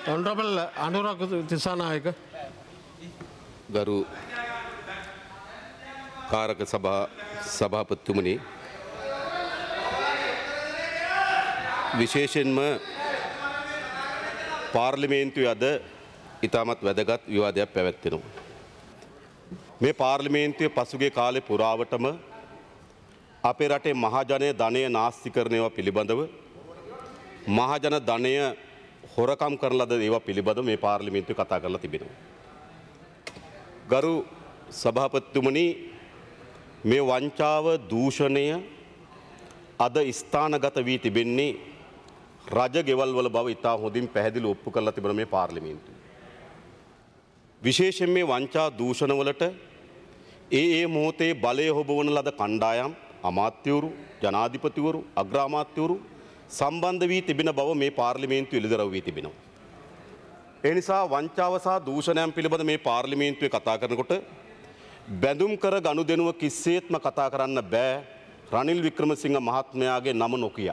Honorable Anurag Tissanayake. ගරු කාරක සභාපතිතුමනි විශේෂයෙන්ම පාර්ලිමේන්තුවේ අද ඉතාමත් වැදගත් විවාදයක් පැවැත්වෙනවා. මේ පාර්ලිමේන්තුවේ පසුගිය කාලේ පුරාවටම අපේ රටේ මහජනය ධනය නාස්ති කරන ඒවා පිළිබඳව මහජන ධනය හොරකම් කරන ලද ඒවා පිළිබඳව මේ පාර්ලිමේන්තුවේ කතා කරලා තිබෙනවා. ගරු සභාපතිතුමනි මේ වංචාව දූෂණය අද ස්ථානගත වී තිබෙන්නේ රජ ගෙවල් වල බව ඉතා හොඳින් පැහැදිලි ඔප්පු කරලා තිබෙන මේ පාර්ලිමේන්තුව. විශේෂයෙන් මේ වංචා දූෂණ වලට ඒ මොහොතේ බලය හොබවන ලද කණ්ඩායම් අමාත්‍යවරු ජනාධිපතිවරු අග්‍රාමාත්‍යවරු සම්බන්ධ වී තිබෙන බව මේ පාර්ලිමේන්තුව එළිදරව් වී තිබෙනවා. ඒ නිසා වංචාව සහ දූෂණයන් පිළිබඳ මේ පාර්ලිමේන්තුවේ කතා කරනකොට බැඳුම් කර ගනුදෙනුව කිසිසේත්ම කතා කරන්න බෑ රනිල් වික්‍රමසිංහ මහත්මයාගේ නම නොකිය.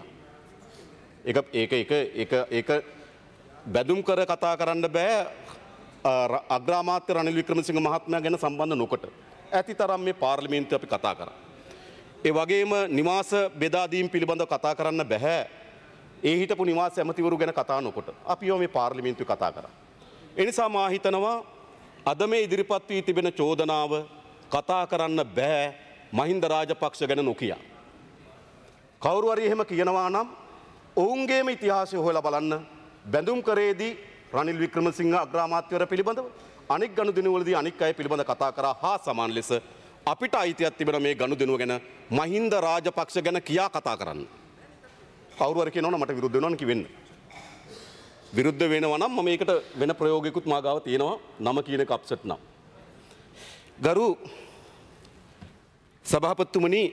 ඒක බැඳුම් කර කතා කරන්න බෑ අග්‍රාමාත්‍ය රනිල් වික්‍රමසිංහ මහත්මයා ගැන සම්බන්ධ නොකොට. ඇති තරම් මේ පාර්ලිමේන්තුව අපි කතා කරා. ඒ වගේම නිවාස බෙදා දීම් පිළිබඳව කතා කරන්න බෑ. ඒ හිටපු නිවාස ඇමතිවරු ගැන කතා නොකොට. අපි මේ පාර්ලිමේන්තුවේ කතා කරා. ඒ නිසා මා හිතනවා අද මේ ඉදිරිපත් වී තිබෙන චෝදනාව කතා කරන්න බෑ මහින්ද රාජපක්ෂ ගැන නොකිය. කවුරු හරි එහෙම කියනවා නම් ඔවුන්ගේම ඉතිහාසය හොයලා බලන්න. බැඳුම් කරේදී රනිල් වික්‍රමසිංහ අග්‍රාමාත්‍යවරයා පිළිබඳව අනෙක් ගනුදෙනුවලදී අනෙක් අය පිළිබඳ කතා කරා හා සමාන ලෙස අපිට අයිතියක් තිබෙන මේ ගනුදෙනුව ගැන මහින්ද රාජපක්ෂ ගැන කියා කතා කරන්න. කවුරු හරි කියනවා නම් මට විරුද්ධ වෙනවා නම් කිවෙන්න. විරුද්ධ වෙනවා නම් මම මේකට වෙන ප්‍රයෝගයකුත් මා ගාව තියෙනවා නම කියන එක අප්සෙට් නම්. ගරු සභාපතිතුමනි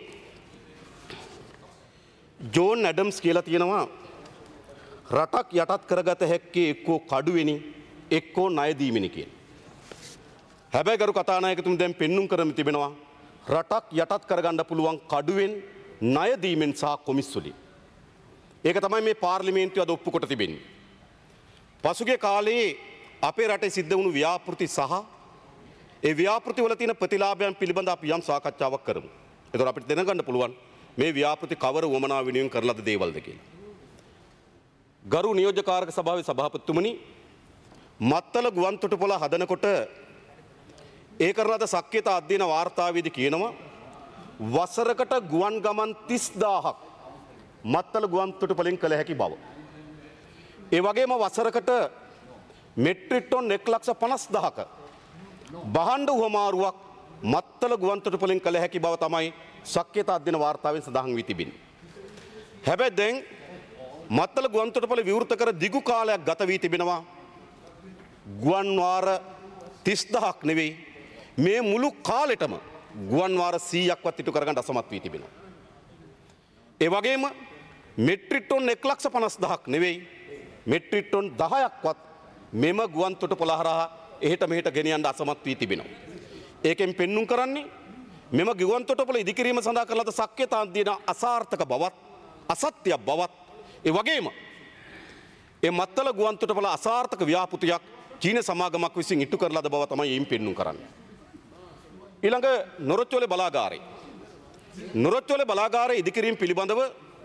ජෝන් ඇඩම්ස් කියලා තියෙනවා රටක් යටත් කරගත හැක්කේ එක්කෝ කඩුවෙනි එක්කෝ ණය දීමෙනි කියලා. හැබැයි ගරු කතානායකතුමනි දැන් පෙන්눔 කරමින් තිබෙනවා රටක් යටත් කරගන්න පුළුවන් කඩුවෙන් ණය දීමෙන් සහ කොමිස් වලින්. ඒක තමයි මේ පාර්ලිමේන්තුව අද ඔප්පු කොට තිබෙන්නේ. පසුගිය කාලේ අපේ රටේ සිද්ධ වුණු ව්‍යාපෘති සහ ඒ ව්‍යාපෘති වල තියෙන ප්‍රතිලාභයන් පිළිබඳ අපි යම් සාකච්ඡාවක් කරමු. ඒතකොට අපිට දැනගන්න පුළුවන් මේ ව්‍යාපෘති කවර වමනා වෙනුවෙන් කරලාද දේවල්ද කියලා. ගරු නියෝජ්‍යකාරක සභාවේ සභාපතිතුමනි මත්තල ගුවන් තොටුපොළ හදනකොට ඒ කරන ලද සක්්‍යතා අධ්‍යයන වාර්තාවේදී කියනවා වසරකට ගුවන් ගමන් 30000ක් මත්තල ගුවන් තොටුපළෙන් කළ හැකි බව. ඒ වගේම වසරකට මෙට්‍රික් ටොන් 1,50,000ක බහණ්ඩ උවමාරුවක් මත්තල ගුවන් තොටුපළෙන් කළ හැකි බව තමයි සක්්‍යතා අධ්‍යයන වාර්තාවෙන් සඳහන් වී තිබෙන්නේ. හැබැයි දැන් මත්තල ගුවන් තොටුපළ විවෘත කර දිගු කාලයක් ගත වී තිබෙනවා. ගුවන් වාර 30000ක් නෙවෙයි මේ මුළු කාලෙටම ගුවන් වාර 100ක්වත් ඉටු කරගන්න අසමත් වී තිබෙනවා. ඒ වගේම මෙට්‍රික් ටොන් 1,50,000ක් නෙවෙයි මෙට්‍රික් ටොන් 10ක්වත් මෙම ගුවන් තොටුපළ හරහා එහෙට මෙහෙට ගෙනියන්න අසමත් වී තිබෙනවා. ඒකෙන් පෙන්눔 කරන්නේ මෙම ගුවන් තොටුපළ ඉදිකිරීම සඳහා කරන ලද සක්්‍යතා අධ්‍යයන අසාර්ථක බවත් අසත්‍ය බවත් ඒ වගේම ඒ මත්තල ගුවන් තොටුපළ අසාර්ථක ව්‍යාපෘතියක් චීන සමාගමක් විසින් ඉටු කරන ලද බව තමයි එයින් පෙන්눔 කරන්නේ. ඊළඟ නොරොච්චෝලේ බලාගාරය නොරොච්චෝලේ බලාගාරය ඉදිකිරීම පිළිබඳව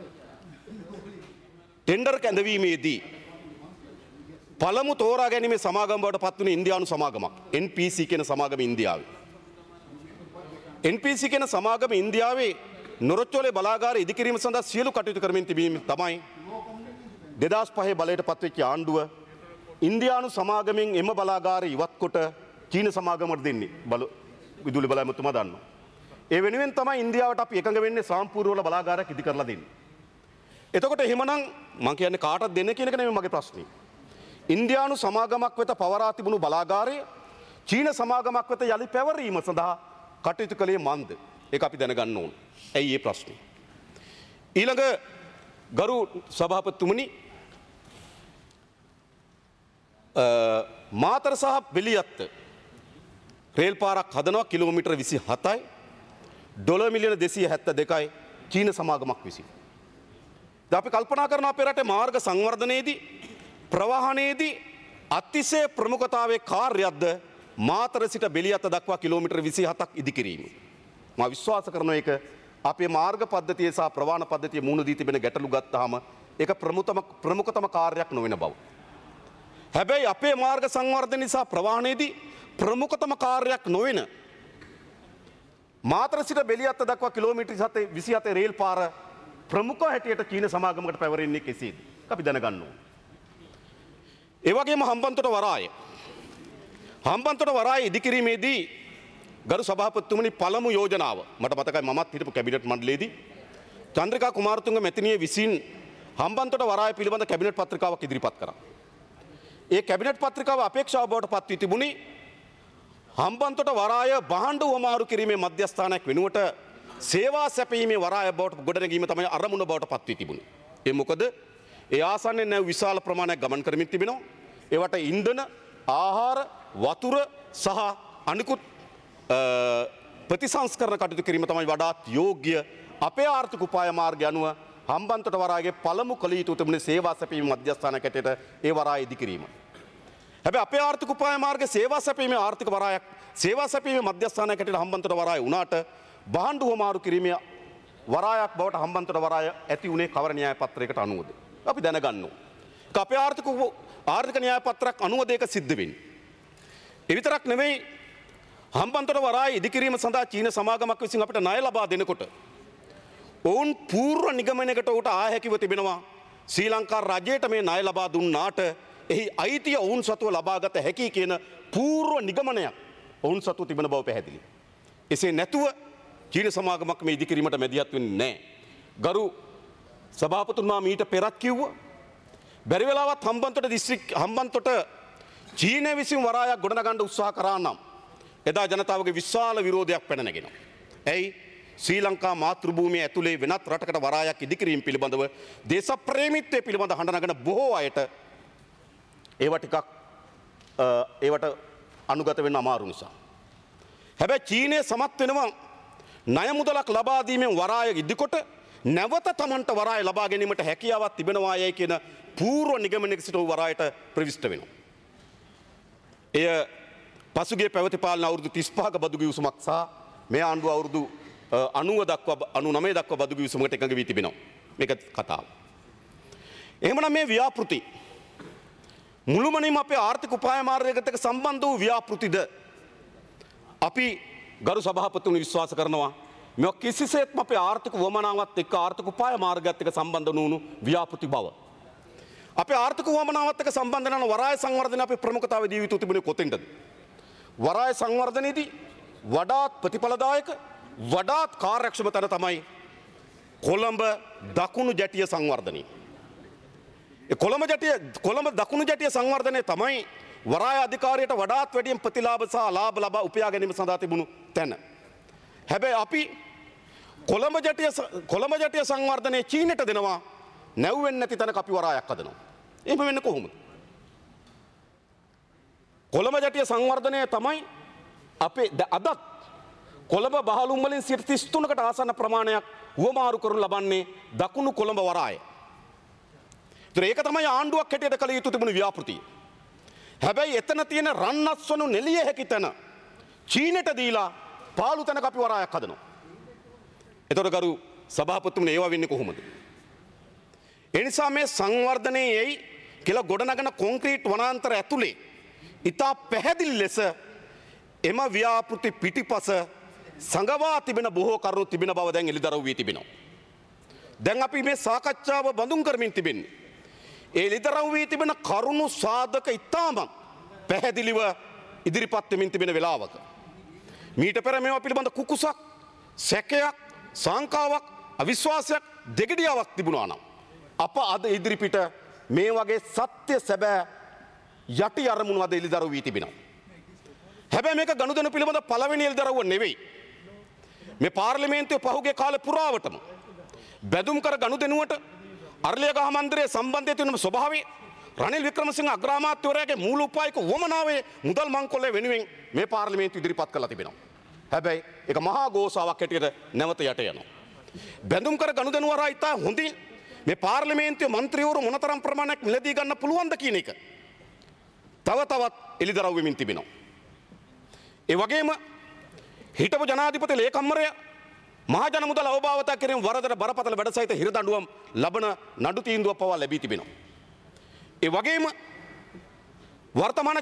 ටෙන්ඩර් කැඳවීමේදී පළමු තෝරා ගැනීමේ සමාගම බවට පත් වුණේ ඉන්දියානු සමාගමක් NPC කියන සමාගම ඉන්දියාවේ. NPC කියන සමාගම ඉන්දියාවේ නොරොච්චෝලේ බලාගාරය ඉදිකිරීම සඳහා සියලු කටයුතු කරමින් තිබීම තමයි 2005 බලයට පත්වෙච්ච ආණ්ඩුව ඉන්දියානු සමාගමෙන් එම බලාගාරය ඉවත් කොට චීන සමාගමට දෙන්නේ. විදුලි බල ඇමතුමා දන්නවා. ඒ වෙනුවෙන් තමයි ඉන්දියාවට අපි එකඟ වෙන්නේ සාම්පූර්ණ වල බලාගාරයක් ඉදි කරලා දෙන්නේ. එතකොට එහෙමනම් මම කියන්නේ කාටද දෙන්න කියන එක නෙමෙයි මගේ ප්‍රශ්නේ. ඉන්දියානු සමාගමක් වෙත පවරා තිබුණු බලාගාරය චීන සමාගමක් වෙත යලි පැවරීම සඳහා කටයුතු කළේ මන්ද? ඒක අපි දැනගන්න ඕන. ඇයි මේ ප්‍රශ්නේ? ඊළඟ ගරු සභාපතිතුමනි මාතර සහ බෙලියත්ත රේල් පාරක් හදනවා කිලෝමීටර් 27යි ඩොලර් මිලියන 272යි චීන සමාගමක් විසින්. දැන් අපි කල්පනා කරන අපේ රටේ මාර්ග සංවර්ධනයේදී ප්‍රවාහනයේදී අතිශය ප්‍රමුඛතාවයේ කාර්යයක්ද මාතර සිට බෙලියත්ත දක්වා කිලෝමීටර් 27ක් ඉදිකිරීම. මා විශ්වාස කරනවා ඒක අපේ මාර්ග පද්ධතිය සහ ප්‍රවාහන පද්ධතිය මුහුණ දී තිබෙන ගැටලු ගත්තාම ඒක ප්‍රමුඛතම කාර්යයක් නොවන බව. හැබැයි අපේ මාර්ග සංවර්ධන නිසා ප්‍රවාහනයේදී ප්‍රමුඛතම කාර්යයක් නොවන මාතර සිට බෙලියත්ත දක්වා කිලෝමීටර් 27 රේල් පාර ප්‍රමුඛ හැටියට චීන සමාගමකට පැවරෙන්නේ කෙසේද? අපි දැනගන්න ඕනේ. ඒ වගේම හම්බන්තොට වරාය ඉදිකිරීමේදී ගරු සභාපතිතුමනි පළමු යෝජනාව මට මතකයි මමත් හිටපු කැබිනට් මණ්ඩලයේදී චන්ද්‍රිකා කුමාරතුංග මැතිණිය විසින් හම්බන්තොට වරාය පිළිබඳ කැබිනට් පත්‍රිකාවක් ඉදිරිපත් කරා. ඒ කැබිනට් පත්‍රිකාව අපේක්ෂාව බවට පත් වී තිබුණි හම්බන්තොට වරාය බහඬු වමාරු කිරීමේ මධ්‍යස්ථානයක් වෙනුවට සේවා සැපීමේ වරාය බවට ගොඩනැගීම තමයි අරමුණ බවට පත් වී තිබුණේ. ඒ මොකද ඒ ආසන්නයේ නැව විශාල ප්‍රමාණයක් ගමන් කරමින් තිබෙනවා. ඒවට ඉන්ධන, ආහාර, වතුර සහ අනිකුත් ප්‍රතිසංස්කරණ කටයුතු කිරීම තමයි වඩාත් යෝග්‍ය අපේ ආර්ථික උපාය මාර්ගය අනුව හම්බන්තොට වරායගේ පළමු කළ යුතු තිබුණේ සේවා සැපීමේ මධ්‍යස්ථානයක් හැටියට ඒ වරාය ඉදිකිරීම. හැබැයි අපේ ආර්ථික උපාය මාර්ගයේ සේවා සැපීමේ ආර්ථික වරායක් සේවා සැපීමේ මධ්‍යස්ථානයක් හැටියට හම්බන්තොට වරාය වුණාට බහඬු වමාරු කිරීමේ වරායක් බවට හම්බන්තොට වරාය ඇති උනේ කවර න්‍යාය පත්‍රයකට අනුවද? අපි දැනගන්න ඕනේ. ඒක අපේ ආර්ථික න්‍යාය පත්‍රයක් අනුවද ඒක සිද්ධ වෙන්නේ. ඒ විතරක් නෙමෙයි හම්බන්තොට වරාය ඉදිකිරීම සඳහා චීන සමාගමක් විසින් අපිට ණය ලබා දෙනකොට ඔවුන් පූර්ව නිගමනයකට උට ආ හැකිව තිබෙනවා ශ්‍රී ලංකා රජයට මේ ණය ලබා දුන්නාට එහි අයිතිය ඔවුන් සතුව ලබාගත හැකි කියන පූර්ව නිගමනයක් ඔවුන් සතුව තිබෙන බව පැහැදිලි. එසේ නැතුව චීන සමාගමක් මේ ඉදිකිරීමට මැදිහත් වෙන්නේ නැහැ. ගරු සභාපතිතුමා මීට පෙරත් කිව්වා බැරි වෙලාවත් හම්බන්තොට චීනය විසින් වරායක් ගොඩනගන්න උත්සාහ කරා නම් එදා ජනතාවගේ විශාල විරෝධයක් පැන නැගෙනවා. ඇයි? ශ්‍රී ලංකා මාතෘභූමිය ඇතුලේ වෙනත් රටකට වරායක් ඉදිකිරීම පිළිබඳව දේශප්‍රේමීත්වය පිළිබඳ හඬ නගන බොහෝ අයට ඒවට අනුගත වෙන්න අමාරු නිසා. හැබැයි චීනය සමත් වෙනවා ණය මුදලක් ලබා දීමෙන් වරාය ඉදිකොට නැවත තමන්ට වරාය ලබා ගැනීමට හැකියාවක් තිබෙනවා යයි කියන පූර්ව නිගමනයක සිට වරායට ප්‍රවිෂ්ඨ වෙනවා. එය පසුගිය පැවති පාලන අවුරුදු 35ක බදු ගිවිසුමක් සහ මේ ආණ්ඩුව අවුරුදු 99 දක්වා බදු ගිවිසුමකට එකඟ වී තිබෙනවා. මේක කතාව. එහෙමනම් මේ ව්‍යාපෘති මුළුමනින්ම අපේ ආර්ථික උපාය මාර්ගයකට සම්බන්ධ වූ ව්‍යාපෘතිද අපි ගරු සභාපතිතුමනි විශ්වාස කරනවා මේවා කිසිසේත්ම අපේ ආර්ථික වමනාවත් එක්ක ආර්ථික උපාය මාර්ගයත් එක්ක සම්බන්ධ නොවුණු ව්‍යාපෘති බව. අපේ ආර්ථික වමනාවත් එක්ක සම්බන්ධ කරන වරාය සංවර්ධන අපේ ප්‍රමුඛතාවය දී යුතු තිබුණේ කොතෙන්ද? වරාය සංවර්ධනයේදී වඩාත් ප්‍රතිඵලදායක වඩාත් කාර්යක්ෂම තැන තමයි කොළඹ දකුණු ජැටිය සංවර්ධනය. කොළඹ දකුණු ජැටිය සංවර්ධනය තමයි වරාය අධිකාරියට වඩාත් වැඩියෙන් ප්‍රතිලාභ සහ ලාභ ලබා උපයා ගැනීම සඳහා තිබුණු තැන. හැබැයි අපි කොළඹ ජැටිය සංවර්ධනය චීනට දෙනවා නැව්වෙන්නේ නැති තැනක අපි වරායක් හදනවා. එහෙම වෙන්නේ කොහොමද? කොළඹ ජැටිය සංවර්ධනය තමයි අපේ අදත් කොළඹ බහලුම් වලින් 33කට ආසන්න ප්‍රමාණයක් හුවමාරු කරනු ලබන්නේ දකුණු කොළඹ වරාය. ඒක තමයි ආණ්ඩුවක් හැටියට කළ යුතු තිබුණු ව්‍යාපෘතිය. හැබැයි එතන තියෙන රන්නස්වනු නෙලිය හැකි තැන චීනට දීලා පාළු තැනක අපි වරායක් හදනවා. එතකොට ගරු සභාපතිතුමනි ඒවා වෙන්නේ කොහොමද? ඒ නිසා මේ සංවර්ධනයේයි කියලා ගොඩනගන කොන්ක්‍රීට් වනාන්තර ඇතුලේ ඉතා පැහැදිලි ලෙස එම ව්‍යාපෘති පිටිපස සංගවා තිබෙන බොහෝ කරුණු තිබෙන බව දැන් එළිදරව් වී තිබෙනවා. දැන් අපි මේ සාකච්ඡාව බඳුන් කරමින් තිබෙන්නේ එළිදරව් වී තිබෙන කරුණු සාධක ඉතාම පැහැදිලිව ඉදිරිපත් වෙමින් තිබෙන වෙලාවක මීට පෙර මේවා පිළිබඳ කුකුසක් සැකයක් සංකාවක් අවිශ්වාසයක් දෙගිඩියාවක් තිබුණා නම් අප අද ඉදිරිපිට මේ වගේ සත්‍ය සැබෑ යටි අරමුණු අද එළිදරව් වී තිබෙනවා. හැබැයි මේක ගනුදෙනු පිළිබඳ පළවෙනි එළිදරව්ව නෙවෙයි. මේ පාර්ලිමේන්තුවේ පහුගිය කාලේ පුරාවටම බැදුම් කර ගනුදෙනුවට අරලියගහ මන්දිරයේ සම්බන්ධය තියෙන ස්වභාවය රනිල් වික්‍රමසිංහ අග්‍රාමාත්‍යවරයාගේ මූල උපායක වමනාවේ මුදල් මංකොල්ලේ වෙනුවෙන් මේ පාර්ලිමේන්තුව ඉදිරිපත් කළා තිබෙනවා. හැබැයි ඒක මහා ගෝසාවක් හැටියට නැවත යට යනවා. බැඳුම් කර ගනුදෙනු වරා ඉතා හොඳින් මේ පාර්ලිමේන්තුවේ മന്ത്രിවරු මොනතරම් ප්‍රමාණයක් මිලදී ගන්න පුළුවන්ද කියන එක තව තවත් එළිදරව් වෙමින් තිබෙනවා. ඒ වගේම හිටපු ජනාධිපති ලේකම්වරයා මහජන මුදල් අවභාවිතා කිරීම වරදට බරපතල වැඩ සහිත හිරදඬුවම් ලබන නඩු තීන්දුවක් පවා ලැබී තිබෙනවා. ඒ වගේම වර්තමාන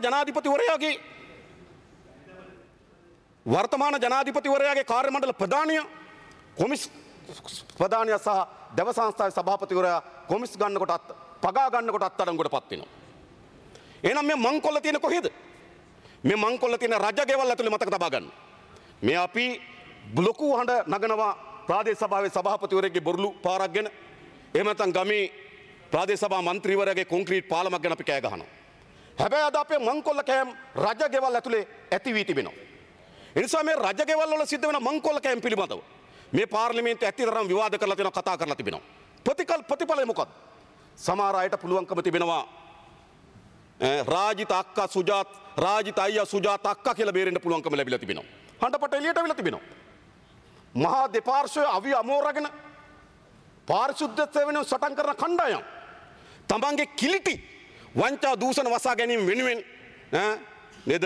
ජනාධිපතිවරයාගේ කාර්ය මණ්ඩල ප්‍රධානිය කොමිස් ප්‍රධානිය සහ දෙව සංස්ථාවේ සභාපතිවරයා කොමිස් ගන්නකොටත් පගා ගන්නකොට අත්අඩංගුවට පත් වෙනවා. එහෙනම් මේ මංකොල්ල තියෙන කොහෙද? මේ මංකොල්ල තියෙන රජගෙවල් ඇතුලේ මතක තබා ගන්න. මේ අපි ලොකු හඬ නගනවා ප්‍රාදේශ සභාවේ සභාපතිවරයාගේ බොරළු පාරක් ගැන. එහෙම නැත්නම් ගමේ ප්‍රාදේශ සභා මන්ත්‍රීවරයාගේ කොන්ක්‍රීට් පාලමක් ගැන අපි කෑ ගහනවා. හැබැයි අද අපේ මංකොල්ල කෑම් රජගෙවල් ඇතුලේ ඇති වී තිබෙනවා. ඒ නිසා මේ රජගෙවල් වල සිද්ධ වෙන මංකොල්ල කෑම් පිළිබඳව මේ පාර්ලිමේන්තුවේ ඇතිතරම් විවාද කරලා තියෙනවා, කතා කරලා තිබෙනවා. ප්‍රතිඵලය මොකක්ද? සමහර අයට පුළුවන්කම තිබෙනවා රාජිත අක්කා සුජාත් රාජිත අයියා සුජාත අක්කා කියලා බේරෙන්න පුළුවන්කම ලැබිලා තිබෙනවා. හඬපට එළියට අවිලා තිබෙනවා. මහා දෙපාර්ශ්වය අවි අමෝරගෙන පාරිශුද්ධත්වය වෙනුවෙන් සටන් කරන කණ්ඩායම් තමන්ගේ කිලිටි වංචා දූෂණ වසා ගැනීම වෙනුවෙන් නේද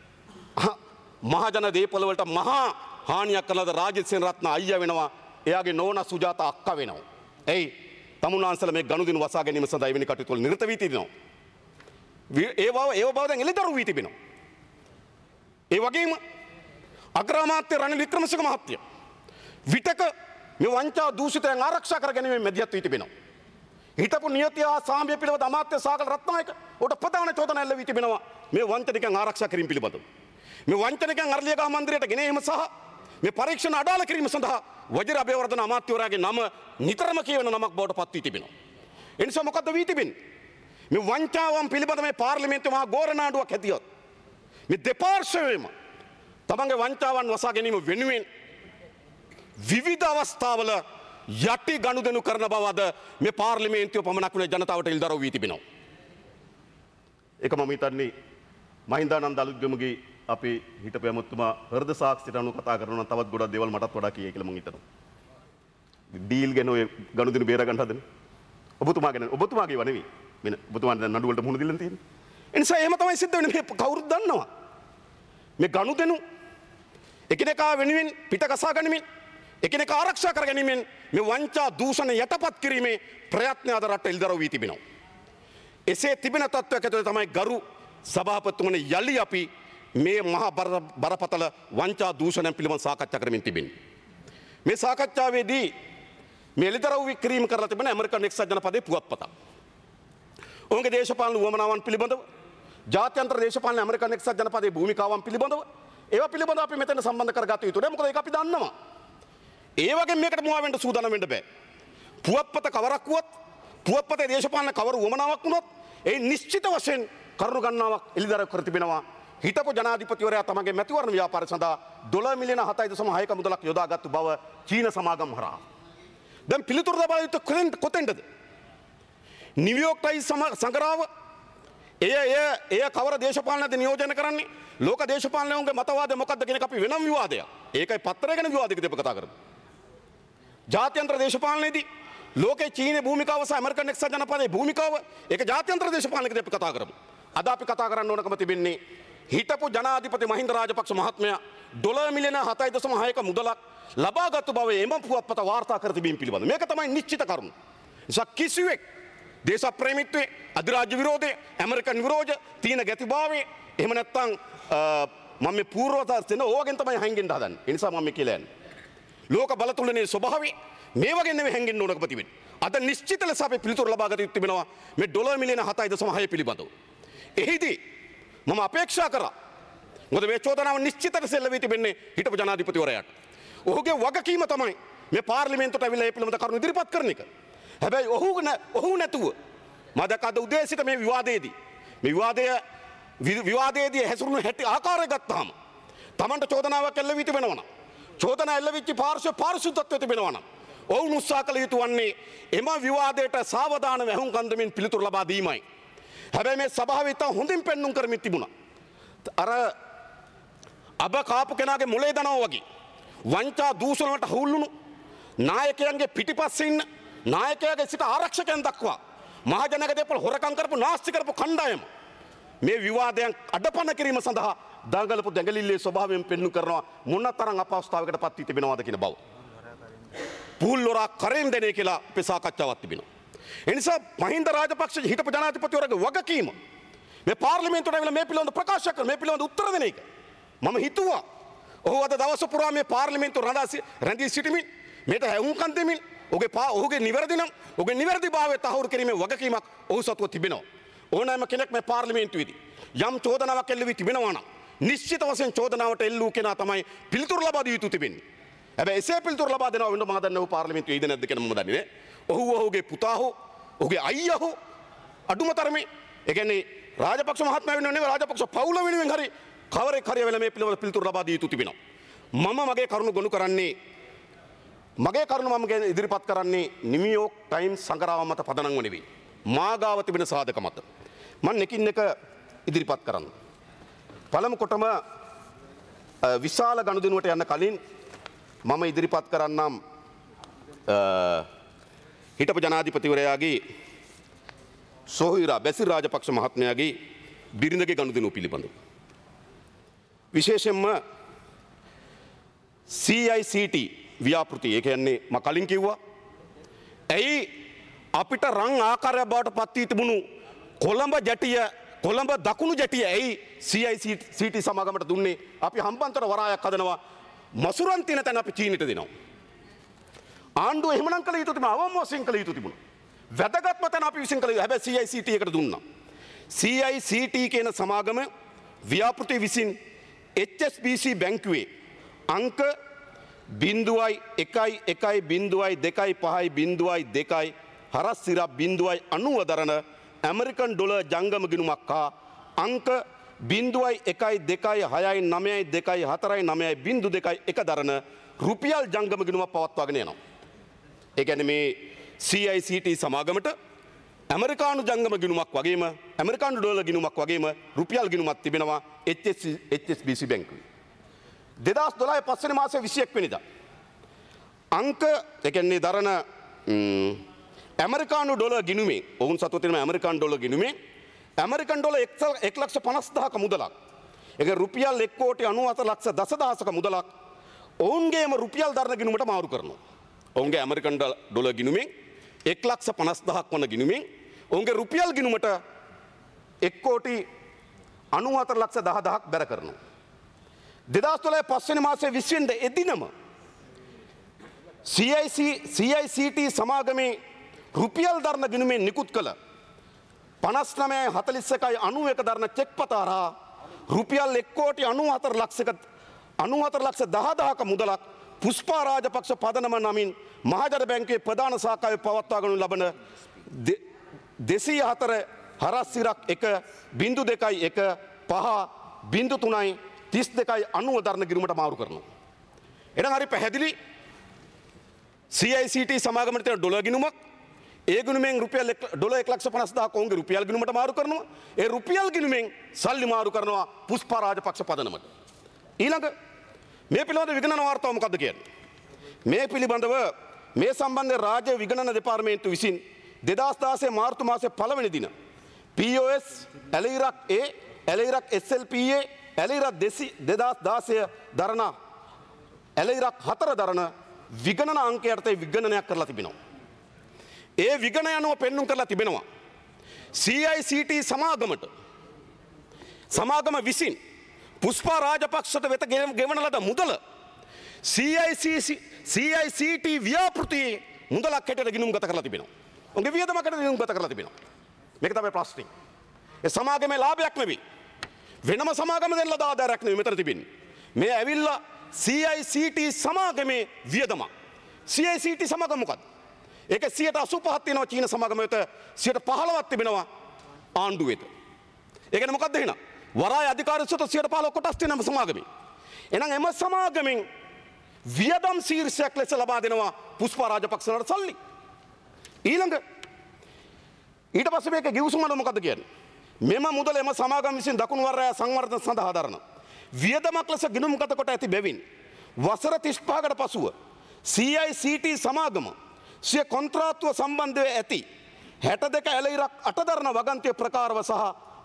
මහජන දේපොළ වලට මහා හානියක් කළාද රාජිත් සේනරත්න අයියා වෙනවා, එයාගේ නෝනා සුජාත අක්කා වෙනවා. එයි තමුන්නාන්සලා මේ ගනුදෙනු වසා ගැනීම සඳහා එවැනි කටයුතු වල නිරත වී තිබෙනවා. ඒව බව දැන් එළිදරු වී තිබෙනවා. ඒ වගේම අග්‍රාමාත්‍ය රනිල් වික්‍රමසිංහ මහත්තයා විටක මේ වංචා දූෂිතයන් ආරක්ෂා කර ගැනීම මැදිහත් වී තිබෙනවා. හිටපු නියතිය හා සාම්‍ය පිළිබඳ අමාත්‍ය සාගල රත්නායක උට ප්‍රධාන චෝදනා එල්ල වී තිබෙනවා මේ වංචනිකයන් ආරක්ෂා කිරීම පිළිබඳව. මේ වංචනිකයන් අරලියගහ මන්දිරයට ගෙන ඒම සහ මේ පරීක්ෂණ අඩාල කිරීම සඳහා වජිර අබේවර්ධන අමාත්‍යවරයාගේ නම නිතරම කියවන නමක් බවට පත් වී තිබෙනවා. ඒ නිසා මොකද්ද වී තිබෙන්නේ? මේ වංචාවන් පිළිබඳ මේ පාර්ලිමේන්තුවේ මහා ගෝරනාඩුවක් හැදියොත් මේ දෙපාර්ශ්වයේම තමන්ගේ වංචාවන් වසා ගැනීම වෙනුවෙන් විවිධ අවස්ථාවල යටි ගනුදෙනු කරන බව අද මේ පාර්ලිමේන්තුව පමණක් නෙවෙයි ජනතාවට එළිදරව් වී තිබෙනවා. ඒක මම හිතන්නේ මහින්දානන්ද අලුත්ගමගේ අපි හිටපු ඇමතුමා හෘද සාක්ෂියට අනුව කතා කරනවා නම් තවත් ගොඩක් දේවල් මටත් වඩා කියයි කියලා මම හිතනවා. ඩීල් ගැන ඔය ගනුදෙනු බේර ගන්න හදන ඔබතුමාගේ නෙවෙයි. මෙන්න ඔබතුමාට දැන් නඩු වලට මුහුණ දෙන්න තියෙන්නේ. ඒ නිසා එහෙම තමයි සිද්ධ වෙන්නේ. මේ කවුරුත් දන්නවා. මේ ගනුදෙනු එකිනෙකා වෙනුවෙන් පිට කසා ගනිමින් එකිනෙකා ආරක්ෂා කර ගැනීමෙන් මේ වංචා දූෂණ යටපත් කිරීමේ ප්‍රයත්න අද රට එළිදරව් වී තිබෙනවා. එසේ තිබෙන තත්ත්වයක් ඇතුළේ තමයි ගරු සභාපතිතුමනි යලි අපි මේ මහා බරපතල වංචා දූෂණයන් පිළිබඳ සාකච්ඡා කරමින් තිබෙන්නේ. මේ සාකච්ඡාවේදී මේ එළිදරව් කිරීම කරලා තිබෙන ඇමරිකන් එක්සත් ජනපදයේ පුවත්පතක්. ඔවුන්ගේ දේශපාලන උවමනාවන් පිළිබඳව ජාත්‍යන්තර දේශපාලන ඇමරිකන් එක්සත් ජනපදයේ භූමිකාවන් පිළිබඳව ඒවා පිළිබඳව අපි මෙතන සම්බන්ධ කරගත යුතුයි. මොකද ඒක අපි දන්නවා. ඒ වගේ මේකට මුවා වෙන්න සූදානම් වෙන්න බෑ. පුවත්පත කවරක් වුවත් පුවත්පතේ දේශපාලන කවර උවමනාවක් වුණොත් ඒ නිශ්චිත වශයෙන් කරුණු ගණනාවක් එළිදරව් කර තිබෙනවා. හිටපු ජනාධිපතිවරයා තමගේ මැතිවරණ ව්‍යාපාරය සඳහා $7 මිලියන 7.6ක මුදලක් යොදාගත්තු බව චීන සමාගම් හරහා. දැන් පිළිතුරු ලබා යුත්තේ කොතෙන්ද? නිව්යෝක් ටයිම්ස් සංග්‍රහව එය කවර දේශපාලනද නියෝජනය කරන්නේ? ලෝක දේශපාලනයන්ගේ මතවාදය මොකක්ද කියන එක අපි වෙනම විවාදයක්. ඒකයි පත්තරය ගැන විවාදයකදී අපි කතා කරමු. ජාත්‍යන්තර දේශපාලනයේදී ලෝකේ චීනයේ භූමිකාව සහ ඇමරිකන් එක්සත් ජනපදයේ භූමිකාව ඒක ජාත්‍යන්තර දේශපාලනයකදී අපි කතා කරමු. අද අපි කතා කරන්න ඕනකම තිබෙන්නේ හිටපු ජනාධිපති මහින්ද රාජපක්ෂ මහත්මයා $7 මිලියන 7.6ක මුදලක් ලබාගත් බව එම පුවත්පත වාර්තා කර තිබීම පිළිබඳ. මේක තමයි නිශ්චිත කරුණ. නිසා කිසිවෙක් දේශප්‍රේමීත්වයේ අධිරාජ්‍ය විරෝධය ඇමරිකන් විරෝධය තීන ගැතිභාවය එහෙම නැත්නම් මම මේ පූර්වතර්සන ඕගෙන් තමයි හැංගෙන්න හදන්නේ. ඒ නිසා මම මේ කියලා යන්නේ. ලෝක බලතුලනේ ස්වභාවය මේ වගේ නෙවෙයි හැංගෙන්න ඕනක ප්‍රතිවෙන්නේ. අද නිශ්චිත ලෙස අපි පිළිතුරු ලබා ගත යුතු තිබෙනවා මේ $7 මිලියන 7.6 පිළිබඳව. එහිදී මම අපේක්ෂා කරා මොකද මේ චෝදනාව නිශ්චිත ලෙස එල්ල වී තිබෙන්නේ හිටපු ජනාධිපතිවරයාට. ඔහුගේ වගකීම තමයි මේ පාර්ලිමේන්තුවට අවිලා මේ පිළිබඳ කරුණු ඉදිරිපත් කරන එක. හැබැයි ඔහු නැතුව මම දැක්ක අද උදේ සිට මේ විවාදයේදී හැසිරුණු හැටි ආකාරය ගත්තාම Tamanට චෝදනාවක් එල්ල වී තිබෙනවා නම් චෝදනා එල්ල වෙච්ච පාරිශුද්ධත්වයේ තිබෙනවා නම් ඔවුන් උත්සාහ කළ යුතු වන්නේ එම විවාදයට සාවධාන වැහුම්කන් දෙමින් පිළිතුරු ලබා දීමයි. හැබැයි මේ සභාවේ ඉතා හොඳින් පෙන්눔 කරමින් තිබුණා. අර අබ කාපු කෙනාගේ මොලේ දනවා වගේ වංචා දූෂණ වලට හුල්ලුණු නායකයන්ගේ පිටිපස්සේ ඉන්න නායකයාගේ සිට ආරක්ෂකයන් දක්වා මහජනක දේපල හොරකම් කරපු නාස්ති කරපු කණ්ඩායම මේ විවාදයන් අඩපණ කිරීම සඳහා දඟලපු දැඟලිල්ලේ ස්වභාවයෙන් පෙන්වු කරනවා මොනතරම් අපහසුතාවයකට පත් වී තිබෙනවද කියන බව. පුල් ලොරා කරෙන් දෙනේ කියලා අපේ සාකච්ඡාවක් තිබෙනවා. ඒ නිසා මහින්ද රාජපක්ෂ හිටපු ජනාධිපතිවරයාගේ වගකීම මේ පාර්ලිමේන්තුවට ඇවිල්ලා මේ පිළිබඳව ප්‍රකාශ කරන මේ පිළිබඳව උත්තර දෙන එක. මම හිතුවා ඔහු අද දවස පුරා මේ පාර්ලිමේන්තුව රැඳී සිටිමින් මේට හැවුම්කන් දෙමින් ඔහුගේ නිවැරදි නම් ඔහුගේ නිවැරදිභාවය තහවුරු කිරීමේ වගකීමක් ඔහු සතුව තිබෙනවා. ඕනෑම කෙනෙක් මේ පාර්ලිමේන්තුවේදී යම් චෝදනාවක් එල්ල වී තිබෙනවා නම් නිශ්චිත වශයෙන් චෝදනාවට එල්ලූ කෙනා තමයි පිළිතුරු ලබා දිය යුතු තිබෙන්නේ. හැබැයි එසේ පිළිතුරු ලබා දෙනවා වෙන මම දන්නේ ඔහු පාර්ලිමේන්තුවේ ඉද නැද්ද කියලා මම දන්නේ නැහැ. ඔහුගේ පුතා හෝ ඔහුගේ අයියා හෝ අඩුම තරමේ ඒ කියන්නේ රාජපක්ෂ මහත්මයා වෙනුවෙන් නෙවෙයි රාජපක්ෂ පවුල වෙනුවෙන් හරි කවරෙක් හරි වෙලා මේ පිළිවෙල පිළිතුරු ලබා දිය යුතු තිබෙනවා. මම මගේ කරුණු ගොනු කරන්නේ මගේ කරුණු මම ඉදිරිපත් කරන්නේ නිව්යෝක් ටයිම්ස් සංග්‍රහය මත පදනම්ව නෙවෙයි. මාගාව තිබෙන සාධක මත. මම එකින් එක ඉදිරිපත් කරන්න. පළමු කොටම විශාල ගනුදෙනුවට යන්න කලින් මම ඉදිරිපත් කරන්නම් හිටපු ජනාධිපතිවරයාගේ සොහොයුරා බැසිල් රාජපක්ෂ මහත්මයාගේ බිරිඳගේ ගනුදෙනුව පිළිබඳව. විශේෂයෙන්ම CICT ව්‍යාපෘති ඒ කියන්නේ මම කලින් කිව්වා. ඇයි අපිට රන් ආකාරයක් බවට පත් වී තිබුණු කොළඹ ජැටිය කොළඹ දකුණු ජැටිය ඇයි CICT සමාගමට දුන්නේ? අපි හම්බන්තොට වරායක් හදනවා මසුරන් තියෙන තැන අපි චීනෙට දෙනවා. ආණ්ඩුව එහෙමනම් කළ යුතු තිබුණා අවම වශයෙන් කළ යුතු තිබුණා. වැදගත්ම තැන අපි විසින් කළ යුතු හැබැයි CICT එකට දුන්නා. CICT කියන සමාගම ව්‍යාපෘති විසින් HSBC බැංකුවේ අංක 0.1.1.2.5.2 හරස් සිරප් 0.90 දරන ඇමරිකන් ඩොලර් ජංගම ගිණුමක් හා අංක 0.1.6.9.2.4.9.2 දරන රුපියල් ජංගම ගිණුමක් පවත්වාගෙන යනවා. ඒ කියන්නේ මේ CICT සමාගමට ඇමරිකානු ජංගම ගිණුමක් වගේම ඇමරිකානු ඩොලර් ගිණුමක් වගේම රුපියල් ගිණුමක් තිබෙනවා HSBC බැංකුවේ. 2012 පස්වෙනි මාසේ 21 වෙනිදා අංක ඒ කියන්නේ දරන ඇමරිකානු ඩොලර් ගිණුමේ ඔවුන් සතුව තියෙන ඇමරිකානු ඩොලර් ගිණුමේ ඇමරිකන් ඩොලර් 1,50,000ක මුදලක් ඒක රුපියල් 1,94,10,000ක මුදලක් ඔවුන්ගේම රුපියල් දරන ගිණුමට මාරු කරනවා. ඔවුන්ගේ ඇමරිකන් ඩොලර් ගිණුමෙන් 1,50,000ක් වන ගිණුමෙන් ඔවුන්ගේ රුපියල් ගිණුමට 1,94,10,000ක් බැර කරනවා. 2012 පස්වෙනි මාසේ 20 වෙනිදා එදිනම CICT සමාගමේ රුපියල් දරන ගිණුමෙන් නිකුත් කළ 59.41.91 දරන චෙක් පතාරා රුපියල් 1,94,10,000ක මුදලක් පුෂ්පා රාජපක්ෂ පදනම නමින් මහජන බැංකුවේ ප්‍රධාන ශාඛාවේ පවත්වාගනු ලබන 204 හරස් සිරක් 1.2.1.5.3.32.90 දරන ගිණුමට මාරු කරනවා. එහෙනම් හරි පැහැදිලි CICT සමාගමට තියෙන ඩොලර් ගිණුමක් ඒ ගිණුමෙන් රුපියල් ඩොලර් 1,50,000ක ඔවුන්ගේ රුපියල් ගිණුමට මාරු කරනවා. ඒ රුපියල් ගිණුමෙන් සල්ලි මාරු කරනවා පුෂ්පා රාජපක්ෂ පදනමට. ඊළඟ මේ පිළිබඳ විගණන වාර්තාව මොකද්ද කියන්නේ? මේ පිළිබඳව මේ සම්බන්ධයෙන් රාජ්‍ය විගණන දෙපාර්තමේන්තුව විසින් 2016 මාර්තු මාසයේ 1 වෙනි දින POS ඇලයිරක් A ඇලයිරක් SLPA ඇලයිරක් 2016 දරන ඇලයිරක් 4 දරන විගණන අංකයට විගණනයක් කරලා තිබෙනවා. ඒ විගණන යනුව පෙන්눔 කරලා තිබෙනවා. CICT සමාගමට සමාගම විසින් පුෂ්පා රාජපක්ෂට වෙත ගෙවන ලද මුදල CICT ව්‍යාපෘතියේ මුදලක් හැටියට ගිණුම්ගත කරලා තිබෙනවා. උන්ගේ වියදමකට ගිණුම්ගත කරලා තිබෙනවා. මේක තමයි ප්‍රශ්නේ. ඒ සමාගමේ ලාභයක් නෙවෙයි. වෙනම සමාගම දෙන්න ලද ආදායයක් නෙවෙයි මෙතන තිබෙන්නේ. මේ ඇවිල්ලා CICT සමාගමේ වියදම. CICT සමාගම මොකක්ද? ඒක 85% තියෙනවා චීන සමාගම වෙත 15%ක් තිබෙනවා ආණ්ඩුව වෙත. ඒ කියන්නේ මොකක්ද එහෙනම්? වරාය අධිකාරිය සොත 15% කොටස් තියෙන සමාගමේ. එහෙනම් එම සමාගමෙන් වියදම් ශීර්ෂයක් ලෙස ලබා දෙනවා පුෂ්පා රාජපක්ෂලට සල්ලි. ඊළඟ ඊට පස්සේ මේක ගිවිසුම මොකද්ද කියන්නේ? මෙම මුදල එම සමාගම විසින් දකුණු වරාය සංවර්ධන සඳහා දරන වියදමක් ලෙස ගිණුම්ගත කොට ඇති බැවින් වසර 35කට පසුව CICT සමාගම සිය කොන්ත්‍රාත්තුව සම්බන්ධව ඇති 62 ඇලයිරක් 8 දරන වගන්තිය ප්‍රකාරව සහ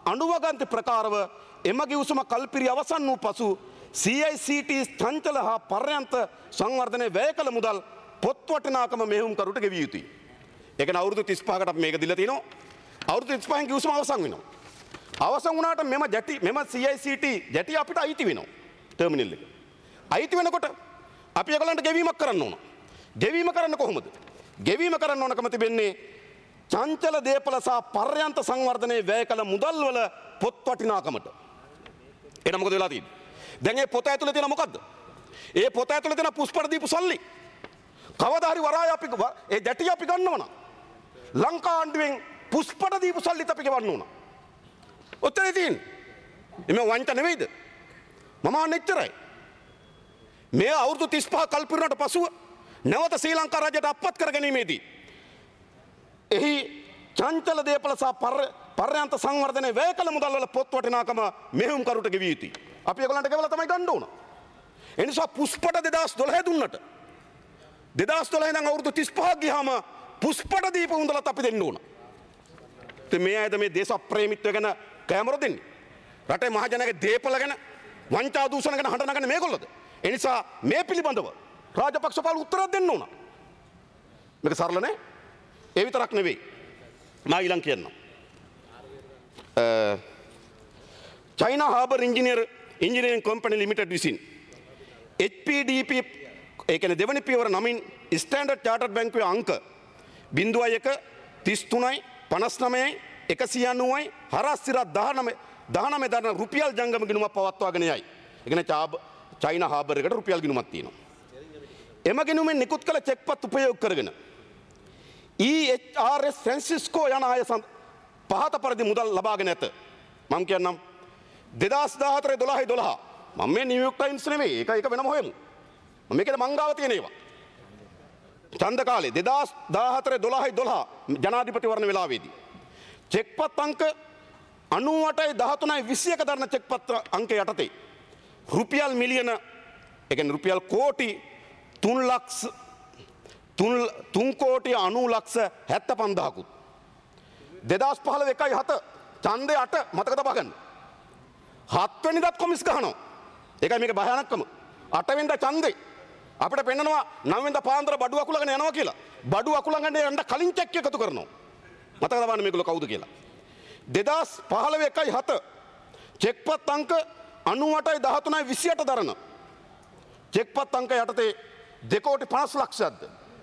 අනුවගන්ති ප්‍රකාරව එම ගිවිසුම කල්පිරි අවසන් වූ පසු CICT චංචල හා පර්යන්ත සංවර්ධනය වැය කළ මුදල් පොත් වටිනාකම මෙහෙයුම්කරුට ගෙවිය යුතුයි. ඒ කියන්නේ අවුරුදු 35කට අපි මේක දීලා තිනවා. අවුරුදු 35න් ගිවිසුම අවසන් වෙනවා. අවසන් වුණාට මෙම CICT ජැටි අපිට අයිති වෙනවා. ටර්මිනල් එක. අයිති වෙනකොට අපි ඒගොල්ලන්ට ගෙවීමක් කරන්න ඕන. ගෙවීම කරන්න කොහොමද? ගෙවීම කරන්න ඕනකම තිබෙන්නේ චංචල දේපල සහ පර්යන්ත සංවර්ධනයේ වැය කළ මුදල් වල පොත් වටිනාකමට. එන මොකද වෙලා තියෙන්නේ? දැන් මේ පොත ඇතුලේ තියෙන මොකද්ද? ඒ පොත ඇතුලේ තියෙන පුස්පඩ දීපු සල්ලි. කවදා හරි වරාය අපි ඒ ජැටි අපි ගන්නව නම් ලංකා ආණ්ඩුවෙන් පුස්පඩ දීපු සල්ලිත් අපි ගෙවන්න ඕන. ඔච්චරයි තියෙන්නේ. එමෙ වංච නෙවෙයිද? මම අන්න එච්චරයි. මේ අවුරුදු 35 කල්පිරුණාට පසුව නැවත ශ්‍රී ලංකා රජයට අත්පත් කර ගැනීමේදී එහි චංචල දේපල සහ පර්යන්ත සංවර්ධනයේ වැය කළ මුදල් වල පොත් වටිනාකම මෙහෙයුම්කරුට ගෙවිය යුතුයි. අපි ඒගොල්ලන්ට ගෙවලා තමයි ගන්න ඕන. ඒ නිසා පුස්පඩ 2012 දුන්නට 2012 ඉඳන් අවුරුදු 35 ගියාම පුස්පඩ දීපු මුදලත් අපි දෙන්න ඕන. ඉතින් මේ අයද මේ දේශප්‍රේමීත්වය ගැන කැමර දෙන්නේ. රටේ මහජනගේ දේපල ගැන වංචා දූෂණ ගැන හඬ නගන්නේ මේගොල්ලෝද? ඒ නිසා මේ පිළිබඳව රාජපක්ෂ පාල උත්තරයක් දෙන්න ඕන. මේක සරල නෑ. ඒ විතරක් නෙවෙයි. මා ඊළඟ කියන්නම්. China Harbour Engineering Company Limited විසින් HPDP ඒ කියන්නේ දෙවනි පියවර නමින් ස්ටෑන්ඩඩ් චාටර්ඩ් බැංකුවේ අංක 01 33යි 59යි 190යි හරස් සිරා 19 දරන රුපියල් ජංගම ගිණුමක් පවත්වාගෙන යයි. ඒ කියන්නේ චයිනා හාබර් එකට රුපියල් ගිණුමක් තියෙනවා. එම ගිණුමෙන් නිකුත් කළ චෙක්පත් උපයෝග කරගෙන EHRS ෆ්‍රැන්සිස්කෝ යන අය පහත පරිදි මුදල් ලබාගෙන ඇත. මම කියන්නම් 2014 මම මේ නිව්යෝක් ටයිම්ස් නෙමෙයි ඒක වෙනම හොයමු. මම මේකේ මංගාව තියෙන ඒවා. ඡන්ද කාලේ 2014 ජනාධිපතිවරණ වෙලාවේදී චෙක්පත් අංක 98යි 13යි 21 දරන චෙක්පත් අංක යටතේ රුපියල් මිලියන ඒ කියන්නේ රුපියල් කෝටි 3 කෝටි 90 ලක්ෂ 75000කුත් 2015 1/7 ඡන්දේ 8 මතක තබා ගන්න. 7 වෙනිදාත් කොමිස් ගහනවා. ඒකයි මේක භයානකම. 8 වෙනිදා ඡන්දේ අපිට පෙන්නනවා 9 වෙනිදා පාන්දර බඩු අකුලගෙන යනවා කියලා. බඩු අකුලගෙන යන්න කලින් චෙක් එකතු කරනවා. මතක තබන්න මේගොල්ලෝ කවුද කියලා. 2015 1/7 චෙක්පත් අංක 98යි 13යි 28 දරන චෙක්පත් අංක යටතේ 2 කෝටි 50 ලක්ෂයක්ද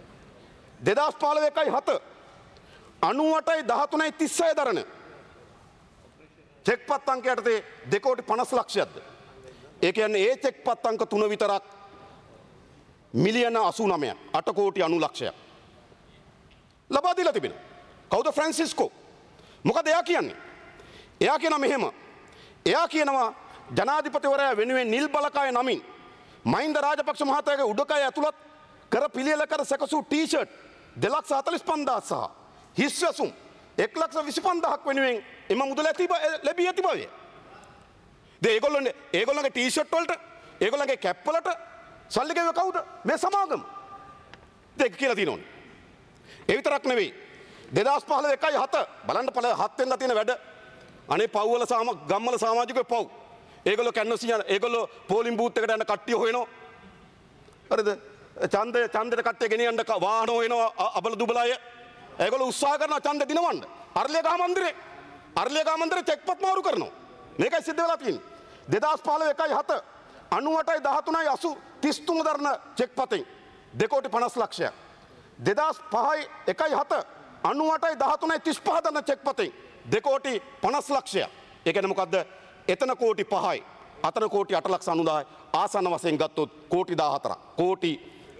2015 1/7 98යි 13යි 36 දරන චෙක්පත් අංක යටතේ 2 කෝටි 50 ලක්ෂයක්ද ඒ කියන්නේ ඒ චෙක්පත් අංක 3 විතරක් මිලියන 89ක් 8 කෝටි 90 ලක්ෂයක් ලබා දීලා තිබෙනවා. කවුද ෆ්‍රැන්සිස්කෝ? මොකද එයා කියන්නේ? එයා කියනවා මෙහෙම. එයා කියනවා ජනාධිපතිවරයා වෙනුවෙන් නිල් බලකාය නමින් මහින්ද රාජපක්ෂ මහතාගේ උඩකය ඇතුළත් කර පිළියෙල කර සැකසූ ටී-ෂර්ට් 2,45,000 සහ හිස් වැසුම් 1,25,000ක් වෙනුවෙන් එම මුදල ලැබී ඇති බවය. ඒගොල්ලන්ගේ ටී-ෂර්ට් වලට ඒගොල්ලන්ගේ කැප් වලට සල්ලි ගෙවුවේ කවුද? මේ සමාගම. ඒක කියලා තියෙනවනේ. ඒ විතරක් නෙවෙයි. 2015 1/7 බලන්න 7 වෙනිදා තියෙන වැඩ. අනේ පව්වල ගම්වල සමාජිකයෝ පව්. ඒගොල්ලෝ කැන්වසින් ඒගොල්ලෝ පෝලිං බූත් එකට යන කට්ටිය හොයනවා. හරිද? ඡන්දෙට කට්ටිය ගෙනියන්න වාහන හොයනවා අබල දුබල අය. ඒගොල්ලෝ උත්සාහ කරනවා ඡන්ද දිනවන්න. අරලියගහ මන්දිරේ චෙක්පත් මාරු කරනවා. මේකයි සිද්ධ වෙලා තියෙන්නේ. 2015 1/7 98යි 13යි 33 දරන චෙක්පතෙන් 2 කෝටි 50 ලක්ෂයක්. 2005යි 1/7 98යි 13යි 35 දරන චෙක්පතෙන් 2 කෝටි 50 ලක්ෂයක්. ඒ කියන්නේ මොකද්ද? එතන කෝටි 5යි අතන කෝටි 8,90,000යි ආසන්න වශයෙන් ගත්තොත් කෝටි 14ක් කෝටි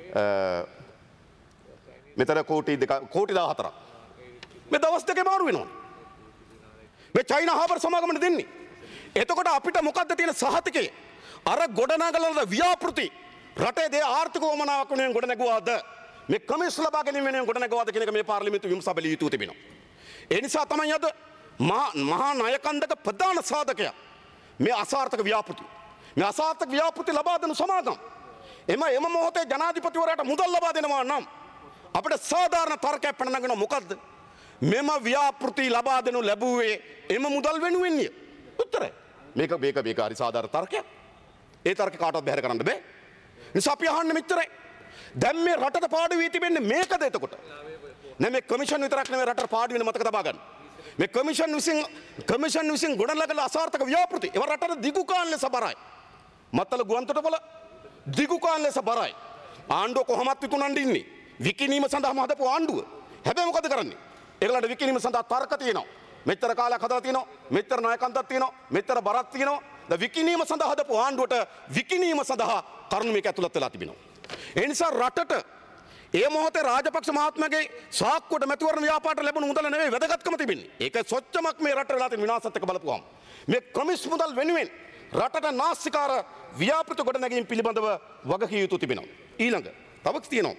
මෙතන කෝටි 14ක් මේ දවස් දෙකේ මාරු වෙනවා මේ චයිනා හාබර් සමාගමට දෙන්නේ. එතකොට අපිට මොකද්ද තියෙන සහතිකය? අර ගොඩනගලන ව්‍යාපෘති රටේ දේ ආර්ථික වමනාවක් වෙනුවෙන් ගොඩනගුවාද මේ කමිස් ලබා ගැනීම වෙනුවෙන් ගොඩනගුවාද කියන එක මේ පාර්ලිමේන්තු විමසා බැලිය යුතු තිබෙනවා. ඒ නිසා තමයි අද මහා නායකන්දක ප්‍රධාන සාධකයක් මේ අසාර්ථක ව්‍යාපෘති. මේ අසාර්ථක ව්‍යාපෘති ලබා දෙනු සමාගම්. එම මොහොතේ ජනාධිපතිවරයාට මුදල් ලබා දෙනවා නම් අපිට සාධාරණ තර්කයක් පැන නගනවා. මොකද්ද? මෙම ව්‍යාපෘති ලබා දෙනු ලැබුවේ එම මුදල් වෙනුවෙන්ය. උත්තරයි. මේක හරි සාධාරණ තර්කයක්. ඒ තර්ක කාටවත් බැහැර කරන්න බෑ. නිසා අපි අහන්නේ මෙච්චරයි. දැන් මේ රටට පාඩු වී තිබෙන්නේ මේකද එතකොට? නෑ මේ කමිෂන් විතරක් නෙමෙයි රටට පාඩු වෙන මතක තබා ගන්න. මේ කමිෂන් විසින් ගොඩනගලා අසාර්ථක ව්‍යාපෘති ඒව රටට දිගු කාලෙ ලෙස බරයි. මත්තල ගුවන්තොටුපළ දිගු කාලෙ ලෙස බරයි. ආණ්ඩුව කොහොමත් විකුණන්න ඉන්නේ. විකිණීම සඳහාම හදපු ආණ්ඩුව. හැබැයි මොකද කරන්නේ? ඒගොල්ලන්ට විකිණීම සඳහා තර්ක තියෙනවා. මෙච්චර කාලයක් හදලා තියෙනවා. මෙච්චර නායකන්තක් තියෙනවා. මෙච්චර බරක් තියෙනවා. ද විකිණීම සඳහා හදපු ආණ්ඩුවට විකිණීම සඳහා කරුණු මේක ඇතුළත් වෙලා තිබෙනවා. ඒ නිසා රටට ඒ මොහොතේ රාජපක්ෂ මහත්මයාගේ සාක්කුවට මැතිවරණ ව්‍යාපාරට ලැබුණු මුදල නෙවෙයි වැදගත්කම තිබෙන්නේ. ඒක සොච්චමක් මේ රටට වෙලා තියෙන විනාශත් එක්ක බලපුවාම. මේ කොමිස් මුදල් වෙනුවෙන් රටට නාස්තිකාර ව්‍යාපෘති ගොඩනැගීම් පිළිබඳව වගකිය යුතු තිබෙනවා. ඊළඟ තවක් තියෙනවා.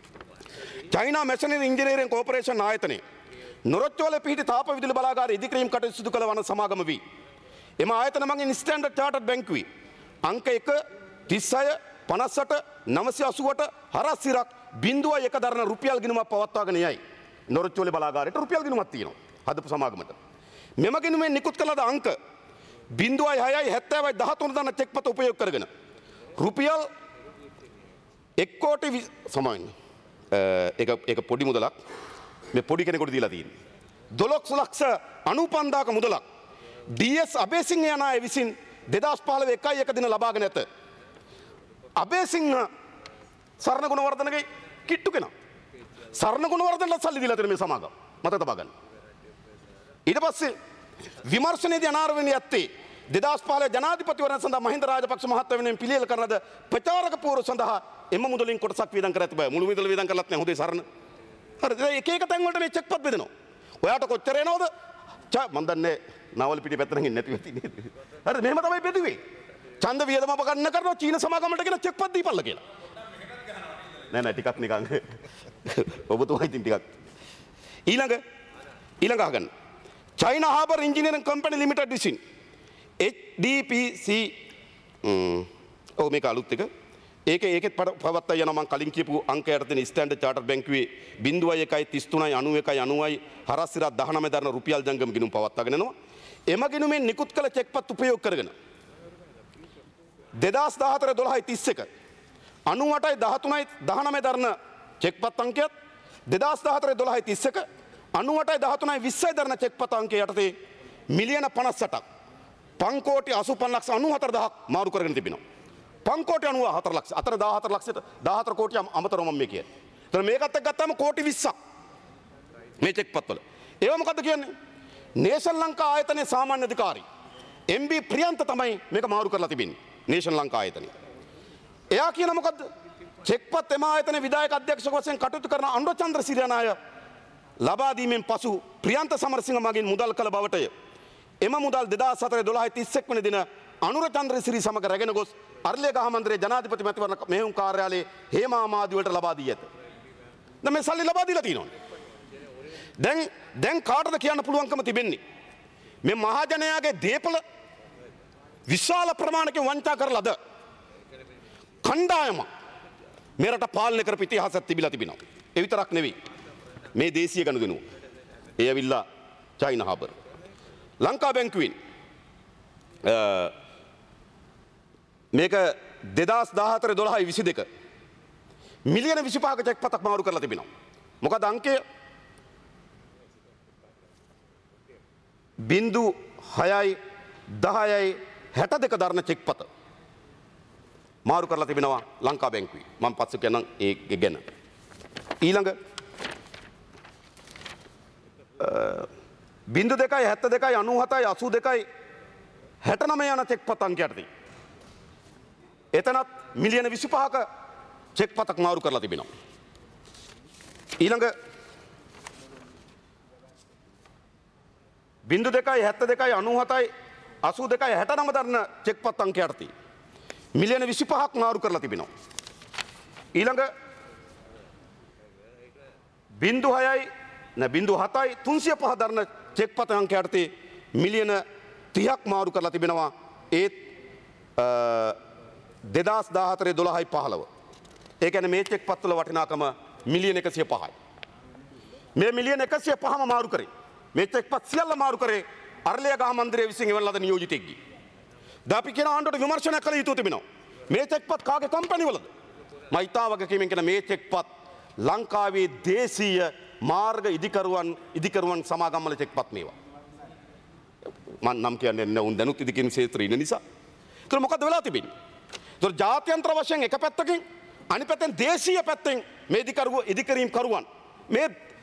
චයිනා මැෂිනරි ඉංජිනේරින් කෝපරේෂන් ආයතනයේ නොරොච්චෝලේ පිහිටි තාප විදුලි බලාගාරයේ ඉදිකිරීම් කටයුතු සිදු කළ වන සමාගම වී එම ආයතන මගින් ස්ටෑන්ඩඩ් චාටර්ඩ් බැංකුවේ අංක 1 36 58 980ට හරස් සිරක් 0.1 දරන රුපියල් ගිණුමක් පවත්වාගෙන යයි. නොරොච්චෝලේ බලාගාරයට රුපියල් ගිණුමක් තියෙනවා. හදපු සමාගමට. මෙම ගිණුමෙන් නිකුත් කළ අංක 0.6යි 70යි 13 දන චෙක්පත උපයෝග කරගෙන රුපියල් 1 කෝටි සමාවෙන්න. ඒක පොඩි මුදලක්. මේ පොඩි කෙනෙකුට දීලා තියෙන්නේ. 12 ලක්ෂ 95,000ක මුදලක් DS අබේසිංහ යන අය විසින් 2015 1 දින ලබාගෙන ඇත. අබේසිංහ සරණ ගුණවර්ධනගේ කිට්ටු කෙනා. සරණ ගුණවර්ධනට සල්ලි දීලා තියෙන මේ සමාගම. මතක තබා ගන්න. ඊට පස්සේ විමර්ශනයේදී අනාරවෙන්නේ ඇත්තේ 2015 ජනාධිපතිවරණ සඳහා මහින්ද රාජපක්ෂ මහත්මයා වෙනුවෙන් පිළියෙල කරන ලද ප්‍රචාරක පූර්ව සඳහා එම මුදලින් කොටසක් වියදම් කර ඇති බව. මුළු මුදල වියදම් කරලත් නැහැ හොඳේ සරණ. හරි එක එක තැන් වලට මේ චෙක්පත් බෙදෙනවා. ඔයාට කොච්චර එනවද? මන් දන්නේ නවල පිටි පැත්තෙන් ඉන්නේ නැති වෙති නේද? හරි මෙහෙම තමයි බෙදුවේ. ඡන්ද වියදම අපගන්න කරනවා චීන සමාගමකට කියන චෙක්පත් දීපල්ල කියලා. නෑ ටිකක් නිකන් ඔබතුමා ඉතින් ටිකක් ඊළඟ අහගන්න. China Harbour Engineering Company Limited විසින් HDPC මේක අලුත් එක. ඒකෙත් පවත්තා යනවා මම කලින් කියපු අංකයට තියෙන ස්ටෑන්ඩඩ් චාටර් බැංකුවේ 0.1යි 33යි 91යි 90යි හරස් සිරා 19 දරන රුපියල් ජංගම ගිණුම් පවත්වාගෙන යනවා. එම ගිණුමෙන් නිකුත් කළ චෙක්පත් උපයෝග කරගෙන 2014 12යි 31 98යි 13යි 19 දරන චෙක්පත් අංකයත් 2014 12යි 31 98යි 13යි 20යි දරන චෙක්පත් අංකය යටතේ මිලියන 58ක් 5 කෝටි 85 ලක්ෂ 94,000ක් මාරු කරගෙන තිබෙනවා. 5 කෝටි 94 ලක්ෂ අතර 14 ලක්ෂයට 14 කෝටිය අමතරව මම මේ කියන්නේ. එතන මේකත් එක්ක ගත්තාම කෝටි 20ක් මේ චෙක්පත් වල. ඒව මොකද්ද කියන්නේ? නේෂන් ලංකා ආයතනයේ සාමාන්‍ය අධිකාරී MB ප්‍රියන්ත තමයි මේක මාරු කරලා තිබෙන්නේ. නේෂන් ලංකා ආයතනයේ. එයා කියන මොකද්ද? චෙක්පත් එම ආයතනයේ විධායක අධ්‍යක්ෂක වශයෙන් කටයුතු කරන අනුර චන්ද්‍රසිරි යන අය ලබා දීමෙන් පසු ප්‍රියන්ත සමරසිංහ මගින් මුදල් කළ බවටය. එම මුදල් 2004 12 31 වෙනි දින අනුර චන්ද්‍රසිරි සමග රැගෙන ගොස් අරලියගහ මන්දිරයේ ජනාධිපති මැතිවරණ මෙහෙයුම් කාර්යාලයේ හේමා මාධ්‍ය වලට ලබා දී ඇත. දැන් මේ සල්ලි ලබා දීලා තියෙනවනේ. දැන් කාටද කියන්න පුළුවන්කම තිබෙන්නේ? මේ මහජනයාගේ දේපල විශාල ප්‍රමාණයකින් වංචා කරලාද? කණ්ඩායම මේ රට පාලනය කරපු ඉතිහාසයක් තිබිලා තිබෙනවා. ඒ විතරක් නෙවෙයි. මේ දේශීය ගනුදෙනුව. ඒ ඇවිල්ලා චයිනා හාබර්. ලංකා බැංකුවෙන් මේක 2014 12 22 මිලියන 25ක චෙක්පතක් මාරු කරලා තිබෙනවා. මොකද අංකය 0.6යි 10යි 62 දරන චෙක්පත මාරු කරලා තිබෙනවා ලංකා බැංකුවේ. මම පස්සේ කියන්නම් ඒ ගැන. ඊළඟ 0.2යි 72යි 97යි 82යි 69 යන චෙක්පත් අංකයට තියෙනවා. එතනත් මිලියන 25ක චෙක්පතක් මාරු කරලා තිබෙනවා. ඊළඟ 0.2යි 72යි 97යි 82යි 69 දරන චෙක්පත් අංකයට තියෙනවා. මිලියන 25ක් මාරු කරලා තිබෙනවා. ඊළඟ 0.6යි 0.7යි 305 දරන චෙක්පත අංකයට මිලියන 30ක් මාරු කරලා තිබෙනවා. ඒත් 2014 12යි 15. ඒ කියන්නේ මේ චෙක්පත් වල වටිනාකම මිලියන 105යි. මේ මිලියන 105ම මාරු කරේ. මේ චෙක්පත් සියල්ල මාරු කරේ අරලියගහ මන්දිරයේ විසින් එවන ලද නියෝජිතෙක්ගේ. දැන් අපි කියන ආණ්ඩුවට විමර්ශනය කළ යුතු තිබෙනවා. මේ චෙක්පත් කාගේ කම්පැනි වලද? මම ඉතා වගකීමෙන් කියන මේ චෙක්පත් ලංකාවේ දේශීය මාර්ග ඉදිකරුවන් සමාගම් වල චෙක්පත් මේවා. මම නම් කියන්නේ නැහැ උන් දැනුත් ඉදිකිරීම ක්ෂේත්‍රයේ ඉන්න නිසා. ඒතර මොකද වෙලා තිබෙන්නේ? ඒතර ජාත්‍යන්තර වශයෙන් එක පැත්තකින් අනිත් පැත්තෙන් දේශීය පැත්තෙන් මේ ඉදිකිරීම් කරුවන් මේ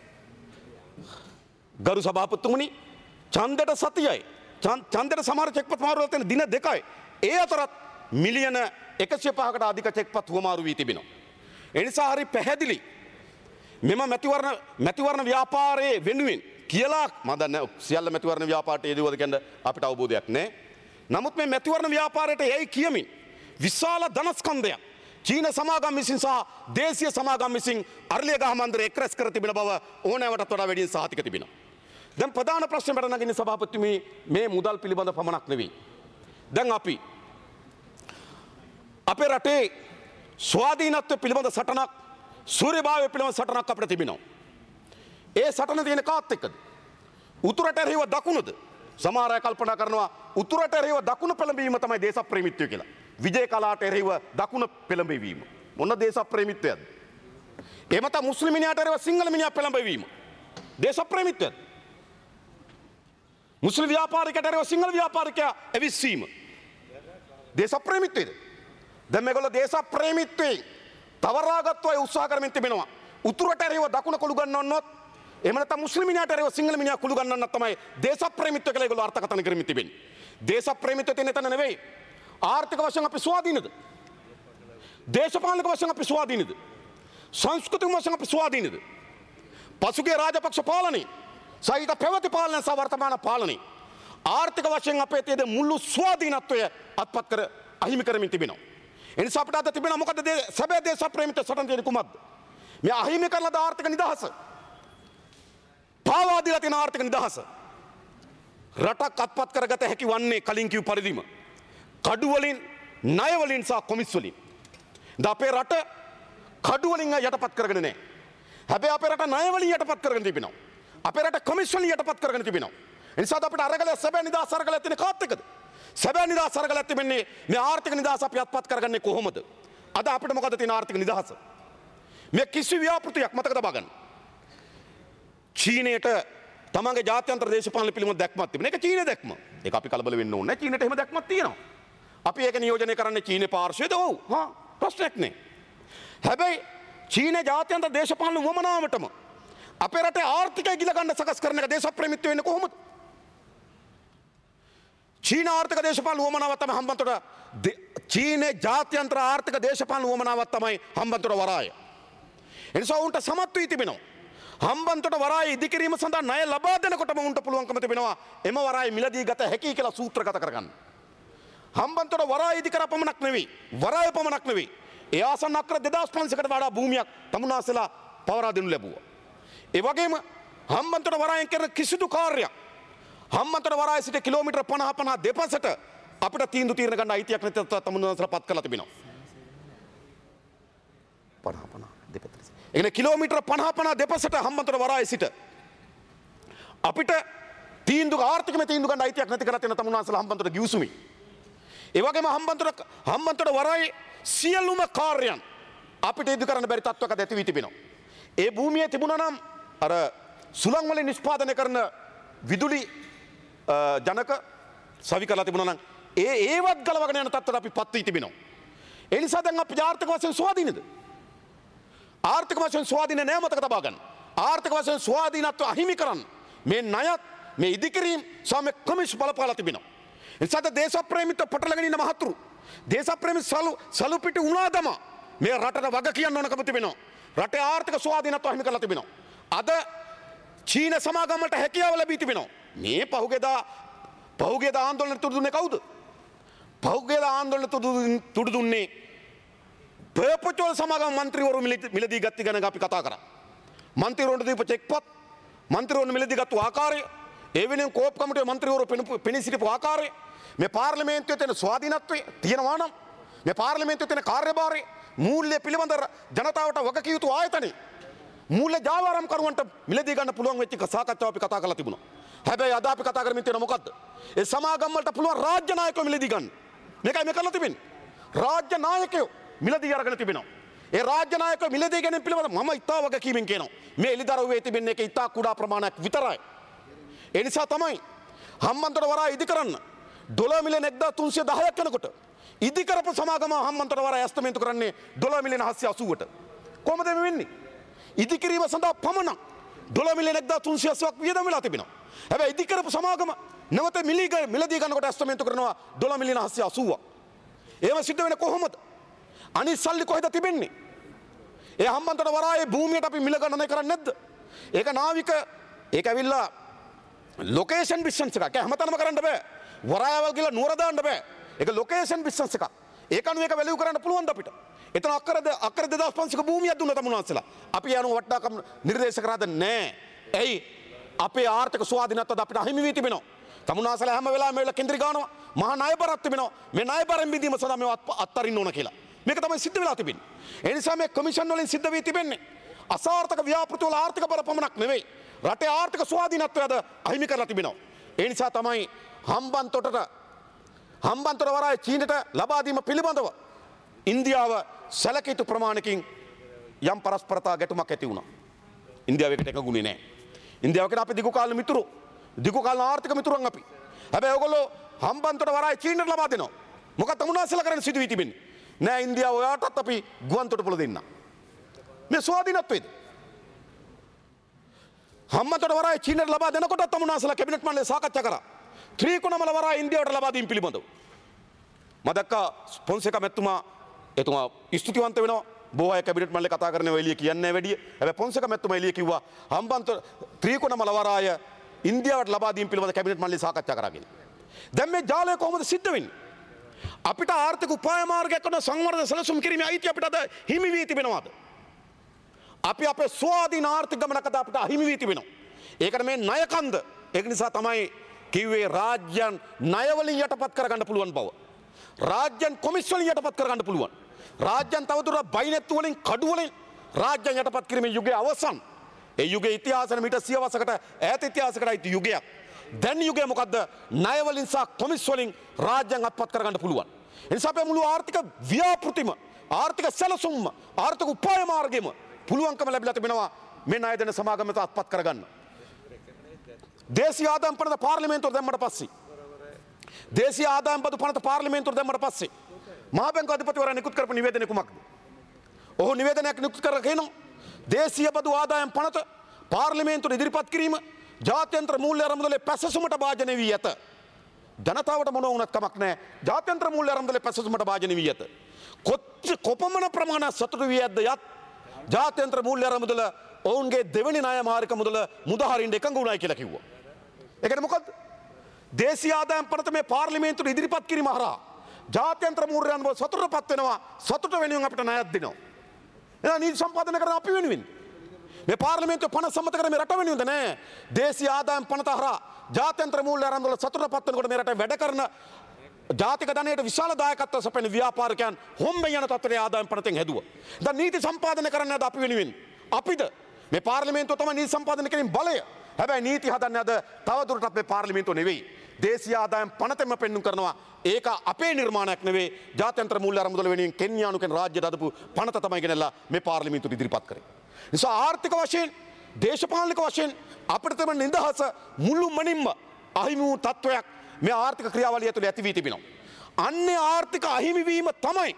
ගරු සභාපතිතුමනි ඡන්දයට සතියයි ඡන්දයට සමහර චෙක්පත් මාරු වෙලා තියෙන දින දෙකයි. ඒ අතරත් මිලියන 105කට අධික චෙක්පත් හුවමාරු වී තිබෙනවා. ඒ නිසා හරි පැහැදිලි මෙම මැතිවරණ ව්‍යාපාරයේ වෙනුවෙන් කියලා මම දන්නේ සියල්ල මැතිවරණ ව්‍යාපාරයට යෙදුවද කියන අපිට අවබෝධයක් නැහැ. නමුත් මේ මැතිවරණ ව්‍යාපාරයට යයි කියමින් විශාල ධනස්කන්ධයක් චීන සමාගම් විසින් සහ දේශීය සමාගම් විසින් අරලියගහ මන්දිරයේ එක් රැස් කර තිබෙන බව ඕනෑවටත් වඩා වැඩියෙන් සහතික තිබෙනවා. දැන් ප්‍රධාන ප්‍රශ්නේ මට නගින්නේ සභාපතිතුමනි මේ මුදල් පිළිබඳ පමණක් නෙවෙයි. දැන් අපි අපේ රටේ ස්වාධීනත්වය පිළිබඳ සටනක් සූර්යභාවය පිළිබඳ සටනක් අපිට තිබෙනවා. ඒ සටන තියෙන කාත් එක්කද? උතුරට එරෙහිව දකුණද? සමහර අය කල්පනා කරනවා උතුරට එරෙහිව දකුණ පෙළඹවීම තමයි දේශප්‍රේමීත්වය කියලා. විජය කලාට එරෙහිව දකුණ පෙළඹවීම. මොන දේශප්‍රේමීත්වයක්ද? එහෙම නැත්නම් මුස්ලිම් මිනිහාට එරෙහිව සිංහල මිනිහා පෙළඹවීම. දේශප්‍රේමීත්වයක්ද? මුස්ලිම් ව්‍යාපාරිකයට එරෙහිව සිංහල ව්‍යාපාරිකයා ඇවිස්සීම. දේශප්‍රේමීත්වයද? දැන් මේගොල්ලෝ දේශප්‍රේමීත්වයෙන් තවරාගත්තු අය උත්සාහ කරමින් තිබෙනවා. උතුරට එරෙහිව දකුණ කුළු ගන්නවන්නොත් එහෙම නැත්නම් මුස්ලිම් මිනිහාට එරෙහිව සිංහල මිනිහා කුළු ගන්නවන්නත් තමයි දේශප්‍රේමීත්වය කියලා ඒගොල්ලෝ අර්ථකථන කරමින් තිබෙන්නේ. දේශප්‍රේමීත්වය තියෙන තැන නෙවෙයි. ආර්ථික වශයෙන් අපි ස්වාධීනද? දේශපාලනික වශයෙන් අපි ස්වාධීනද? සංස්කෘතික වශයෙන් අපි ස්වාධීනද? පසුගිය රාජපක්ෂ පාලනයේ සහිත පැවති පාලනය සහ වර්තමාන පාලනයේ ආර්ථික වශයෙන් අපේ තියෙන මුළු ස්වාධීනත්වය අත්පත් කර අහිමි කරමින් තිබෙනවා. එනිසා අපිට අද තිබෙනවා මොකද සැබෑ දේශප්‍රේමිත සටන් තියෙන කුමක්ද? මේ අහිමි කරන ද ආර්ථික නිදහස. පාවා දීලා තියෙන ආර්ථික නිදහස. රටක් අත්පත් කරගත හැකි වන්නේ කලින් කිව් පරිදිම කඩු වලින්, ණය වලින් සහ කොමිස් වලින්. ද අපේ රට කඩු වලින් යටපත් කරගෙන නැහැ. හැබැයි අපේ රට ණය වලින් යටපත් කරගෙන තිබෙනවා. අපේ රට කොමිස් වලින් යටපත් කරගෙන තිබෙනවා. ඒ නිසා අපිට අරගල සැබෑ නිදහස අරගල තියෙන කාත් එක්කද? සැබෑ නිදහස අරගල තිබෙන්නේ මේ ආර්ථික නිදහස අපි අත්පත් කරගන්නේ කොහොමද? අද අපිට මොකද තියෙන ආර්ථික නිදහස? මේ කිසි ව්‍යාපෘතියක් මතක තබා ගන්න. චීනයට තමන්ගේ ජාත්‍යන්තර දේශපාලන පිළිබඳ දැක්මක් තිබෙන. ඒක චීනයේ දැක්ම. ඒක අපි කලබල වෙන්න ඕනේ නැහැ. චීනයට එහෙම දැක්මක් තියෙනවා. අපි ඒක නියෝජනය කරන්නේ චීනයේ පාර්ශ්වයද? ඔව්. ප්‍රශ්නයක් නෑ. හැබැයි චීනයේ ජාත්‍යන්තර දේශපාලන වමනාවටම අපේ රටේ ආර්ථිකය ගිල ගන්න සකස් කරන එක දේශප්‍රේමීත්වය වෙන්නේ කොහොමද? චීන ආර්ථික දේශපාලන වමනාවක් තමයි හම්බන්තොට චීනයේ ජාත්‍යන්තර ආර්ථික දේශපාලන වමනාවක් තමයි හම්බන්තොට වරාය. එනිසා උන්ට සමත් වී තිබෙනවා. හම්බන්තොට වරාය ඉදිකිරීම සඳහා ණය ලබා දෙනකොටම උන්ට පුළුවන්කම තිබෙනවා එම වරාය මිලදී ගත හැකි කියලා සූත්‍රගත කරගන්න. හම්බන්තොට වරාය ඉදිකර පමණක් නෙවෙයි වරාය පමණක් නෙවෙයි ඒ ආසන්න අක්‍ර 2500කට වඩා භූමියක් තමුන්නාසලා පවරා දෙනු ලැබුවා. ඒ වගේම හම්බන්තොට වරායෙන් කරන කිසිදු කාර්යයක් හම්බන්තොට වරාය සිට කිලෝමීටර් 50 දෙපසට අපිට තීන්දුව తీරන ගන්න අයිතියක් නැති තමුන්නාසලා පත් කරලා තිබෙනවා. 50 දෙපසට. ඒ කිලෝමීටර් 50 දෙපසට හම්බන්තොට වරාය සිට අපිට තීන්දුව ආර්ථිකමය තීන්දුව ගන්න අයිතියක් නැති කරලා තියෙන තමුන්නාසලා හම්බන්තොට ගිවිසුමි. ඒ වගේම හම්බන්තොට වරායේ සියලුම කාර්යයන් අපිට ඉදු කරන්න බැරි තත්ත්වයක ඇති වී තිබෙනවා. ඒ භූමියේ තිබුණා නම් අර සුළං වලින් නිෂ්පාදනය කරන විදුලි ජනක සවි කරලා තිබුණා නම් ඒවත් ගලවගෙන යන තත්ත්වයට අපි පත් වී තිබෙනවා. ඒ නිසා දැන් අපි ආර්ථික වශයෙන් ස්වාධීනද? ආර්ථික වශයෙන් ස්වාධීන නෑ මතක තබා ගන්න. ආර්ථික වශයෙන් ස්වාධීනත්ව අහිමි කරන්න මේ ණයත් මේ ඉදිකිරීම සම කොමිස් බලපාලා තිබෙනවා. එනිසා දේශප්‍රේමිත පටලගෙන ඉන්න මහතුරු දේශප්‍රේමී සලු පිටි උනාදම මේ රටට වග කියන්න ඕනකම තිබෙනවා. රටේ ආර්ථික ස්වාධීනත්වය අහිමි කරලා තිබෙනවා. අද චීන සමාගම් වලට හැකියාව ලැබී තිබෙනවා. මේ පහුගියදා ආందోලන තුඩු දුන්නේ කවුද? පහුගියදා ආందోලන තුඩු දුන්නේ ප්‍රපෝචල් සමාගම් മന്ത്രിවරු මිලදී ගත්ත ගැන අපි කතා කරා. മന്ത്രിවරුන්ට දීප චෙක්පත් മന്ത്രിවරුන් මිලදී ගත්ත ආකාරය ඒ වෙනුවෙන් කෝප් කමිටුවේ മന്ത്രിවරු පෙනී සිටපු ආකාරය මේ පාර්ලිමේන්තුවේ තියෙන ස්වාධීනත්වය තියෙනවා නම් මේ පාර්ලිමේන්තුවේ තියෙන කාර්යභාරය මූල්‍ය පිළිබඳ ජනතාවට වගකිය යුතු ආයතනෙ මූල්‍ය ජාවාරම්කරුවන්ට මිලදී ගන්න පුළුවන් වෙච්ච සාකච්ඡාව අපි කතා කරලා තිබුණා. හැබැයි අද අපි කතා කරමින් තියෙන මොකද්ද? ඒ සමාගම් වලට පුළුවන් රාජ්‍ය නායකයෝ මිලදී ගන්න. මේකයි මේ කරලා තිබෙන්නේ. රාජ්‍ය නායකයෝ මිලදී අරගෙන තිබෙනවා. ඒ රාජ්‍ය නායකයෝ මිලදී ගැනීම පිළිබඳව මම ඉතා වගකීමෙන් කියනවා. මේ එළිදරව්වේ තිබෙන්නේ ඒක ඉතා කුඩා ප්‍රමාණයක් විතරයි. ඒ නිසා තමයි හම්බන්තොට වරාය ඉදි කරන්න $1 මිලියන 1310ක් යනකොට ඉදි කරපු සමාගම හම්බන්තොට වරාය ඇස්තමේන්තු කරන්නේ $1 මිලියන 780ට. කොහොමද මේ වෙන්නේ? ඉදි කිරීම සඳහා පමණක් $1 මිලියන 1380ක් වියදම් වෙලා තිබෙනවා. හැබැයි ඉදි කරපු සමාගම නැවත මිලදී ගන්නකොට ඇස්තමේන්තු කරනවා $1 මිලියන 780ක්. එහෙම සිද්ධ වෙන්නේ කොහොමද? අනිත් සල්ලි කොහෙද තිබෙන්නේ? ඒ හම්බන්තොට වරායේ භූමියට අපි මිල ගණනය කරන්නේ නැද්ද? ඒක නාවික ඒක ඇවිල්ලා ලොකේෂන් බිස්නස් එකක්. හැමතැනම කරන්න බෑ. වරායවල් කියලා නුවර දාන්න බෑ. ඒක ලොකේෂන් බිස්නස් එකක්. ඒක අනුව ඒක වැලියු කරන්න පුළුවන් අපිට. එතන අක්කර 2500ක භූමියක් දුන්නා තමුන්වන්සලා. අපි යන වටාකම් නිර්දේශ කරාද නැහැ. ඇයි? අපේ ආර්ථික ස්වාධීනත්වය අපිට අහිමි වී තිබෙනවා. තමුන්වන්සලා හැම වෙලාවෙම මේවල කේන්ද්‍රීය ගානවා. මහා ණය බරක් තිබෙනවා. මේ ණය බරෙන් බිඳීම සඳහා මේව අත්හරින්න ඕන කියලා. මේක තමයි සිද්ධ වෙලා තිබෙන්නේ. ඒ නිසා මේ කොමිෂන් වලින් සිද්ධ වී තිබෙන්නේ අසාර්ථක ව්‍යාපෘති වල ආර්ථික බර පමණක් නෙවෙයි. රටේ ආර්ථික ස්වාධීනත්වයද අහිමි කරලා තිබෙනවා. ඒ නිසා තමයි හම්බන්තොට වරාය චීනට ලබා දීම පිළිබඳව ඉන්දියාව සැලකිය යුතු ප්‍රමාණයකින් යම් පරස්පරතා ගැටුමක් ඇති වුණා. ඉන්දියාව එකට එකගුණේ නැහැ. ඉන්දියාව කියන අපි දිගු කාල මිතුරු. දිගු කාල ආර්ථික මිතුරුන් අපි. හැබැයි ඔයගොල්ලෝ හම්බන්තොට වරාය චීනට ලබා දෙනවා. මොකක්ද තමුන්වන්සලා කරන්න සිදු වී තිබෙන්නේ? නෑ ඉන්දියාව ඔයාටත් අපි ගුවන් තොටුපළ දෙන්න. මේ ස්වාධීනත්වයේද? හම්බන්තොට වරාය චීනට ලබා දෙනකොට තමුන්වන්සලා කැබිනට් මණ්ඩලය සාකච්ඡා කරා. ත්‍රිකුණමල වරාය ඉන්දියාවට ලබා දීම පිළිබඳව. මම දැක්කා පොන්සේකා මැතිතුමා එතුමා ස්තුතිවන්ත වෙනවා. බොහෝ අය කැබිනට් මණ්ඩලේ කතා කරන්නේ ඔය එළිය කියන්නේ වැඩි. හැබැයි පොන්සේකා මැතිතුමා එළිය කිව්වා හම්බන්තොට ත්‍රිකුණමල වරාය ඉන්දියාවට ලබා දීම පිළිබඳව කැබිනට් මණ්ඩලේ සාකච්ඡා කරා කියලා. දැන් මේ ජාලය කොහොමද සිද්ධ වෙන්නේ? අපිට ආර්ථික උපාය මාර්ගයක් කරන සංවර්ධන සැලසුම් කිරීමේ අයිතිය අපිට අද හිමි වී තිබෙනවාද? අපි අපේ ස්වාධීන ආර්ථික ගමනකට අපිට අහිමි වී තිබෙනවා. ඒකට මේ ණය කන්ද. ඒක නිසා තමයි කිව්වේ රාජ්‍යයන් ණය වලින් යටපත් කරගන්න පුළුවන් බව. රාජ්‍යයන් කොමිස් වලින් යටපත් කරගන්න පුළුවන්. රාජ්‍යයන් තවදුරටත් බයිනැත්තු වලින් කඩු වලින් රාජ්‍යයන් යටපත් කිරීමේ යුගය අවසන්. ඒ යුගයේ ඉතිහාසෙ මීට සියවසකට ඈත ඉතිහාසයකට අයිති යුගයක්. දැන් යුගය මොකද්ද? ණය වලින් සහ කොමිස් වලින් රාජ්‍යයන් අත්පත් කරගන්න පුළුවන්. ඒ නිසා අපේ මුළු ආර්ථික ව්‍යාපෘතිම, ආර්ථික සැලසුම්ම, ආර්ථික උපාය මාර්ගෙම පුළුවන්කම ලැබිලා තිබෙනවා මේ ණය දෙන සමාගමට අත්පත් කරගන්න. දේශීය ආදායම් පනත පාර්ලිමේන්තුවට දැම්මට පස්සේ දේශීය ආදායම් බදු පනත පාර්ලිමේන්තුවට දැම්මට පස්සේ මහා බැංකුව අධිපතිවරයා නිකුත් කරපු නිවේදනය කුමක්ද? ඔහු නිවේදනයක් නිකුත් කරලා කියනවා දේශීය බදු ආදායම් පනත පාර්ලිමේන්තුවට ඉදිරිපත් කිරීම ජාත්‍යන්තර මූල්‍ය අරමුදලේ පැසසුමට භාජනය වී ඇත. ජනතාවට මොන වුණත් කමක් නැහැ. ජාත්‍යන්තර මූල්‍ය අරමුදලේ පැසසුමට භාජනය වී ඇත. කොපමණ ප්‍රමාණයක් සතුටු වී ඇද්ද යත් ජාත්‍යන්තර මූල්‍ය අරමුදල ඔවුන්ගේ දෙවැනි ණය මාර්ග මුදල මුදහරින්න එකඟ වුණායි කියලා කිව්වා. ඒකට මොකද්ද? දේශීය ආදායම් පනත මේ පාර්ලිමේන්තුවට ඉදිරිපත් කිරීම හරහා ජාත්‍යන්තර මූල්‍ය අරමුදල සතුටටපත් වෙනවා. සතුට වෙනුවෙන් අපිට ණයක් දෙනවා. එහෙනම් නීති සම්පාදනය කරන අපි වෙනුවෙන්. මේ පාර්ලිමේන්තුව පනත සම්මත කරන්නේ මේ රට වෙනුවෙන්ද නෑ. දේශීය ආදායම් පනත හරහා ජාත්‍යන්තර මූල්‍ය අරමුදල සතුටටපත් වෙනකොට මේ රටේ වැඩ කරන ජාතික ධනයට විශාල දායකත්වය සපයන ව්‍යාපාරිකයන් හොම්බෙන් යන තත්ත්වයේ ආදායම් පනතෙන් හැදුවා. දැන් නීති සම්පාදනය කරන්නේ අද අපි වෙනුවෙන්. අපිද මේ පාර්ලිමේන්තුව තමයි නීති සම්පාදනය කිරීම බලය. හැබැයි නීති හදන්නේ අද තවදුරටත් මේ පාර්ලිමේන්තුව නෙවෙයි. දේශීය ආදායම් පනතෙම පෙන්නුම් කරනවා. ඒක අපේ නිර්මාණයක් නෙවෙයි. ජාත්‍යන්තර මූල්‍ය අරමුදල වෙනුවෙන් කෙන්යානු කෙන රාජ්‍යයට අදපු පනත තමයි ගෙනල්ලා මේ පාර්ලිමේන්තුවට ඉදිරිපත් කරේ. නිසා ආර්ථික වශයෙන්, දේශපාලනික වශයෙන් අපිට තිබෙන නිදහස මුළුමනින්ම අහිමි වූ තත්වයක් මේ ආර්ථික ක්‍රියාවලිය තුළ ඇති වී තිබෙනවා. අන්නේ ආර්ථික අහිමිවීම තමයි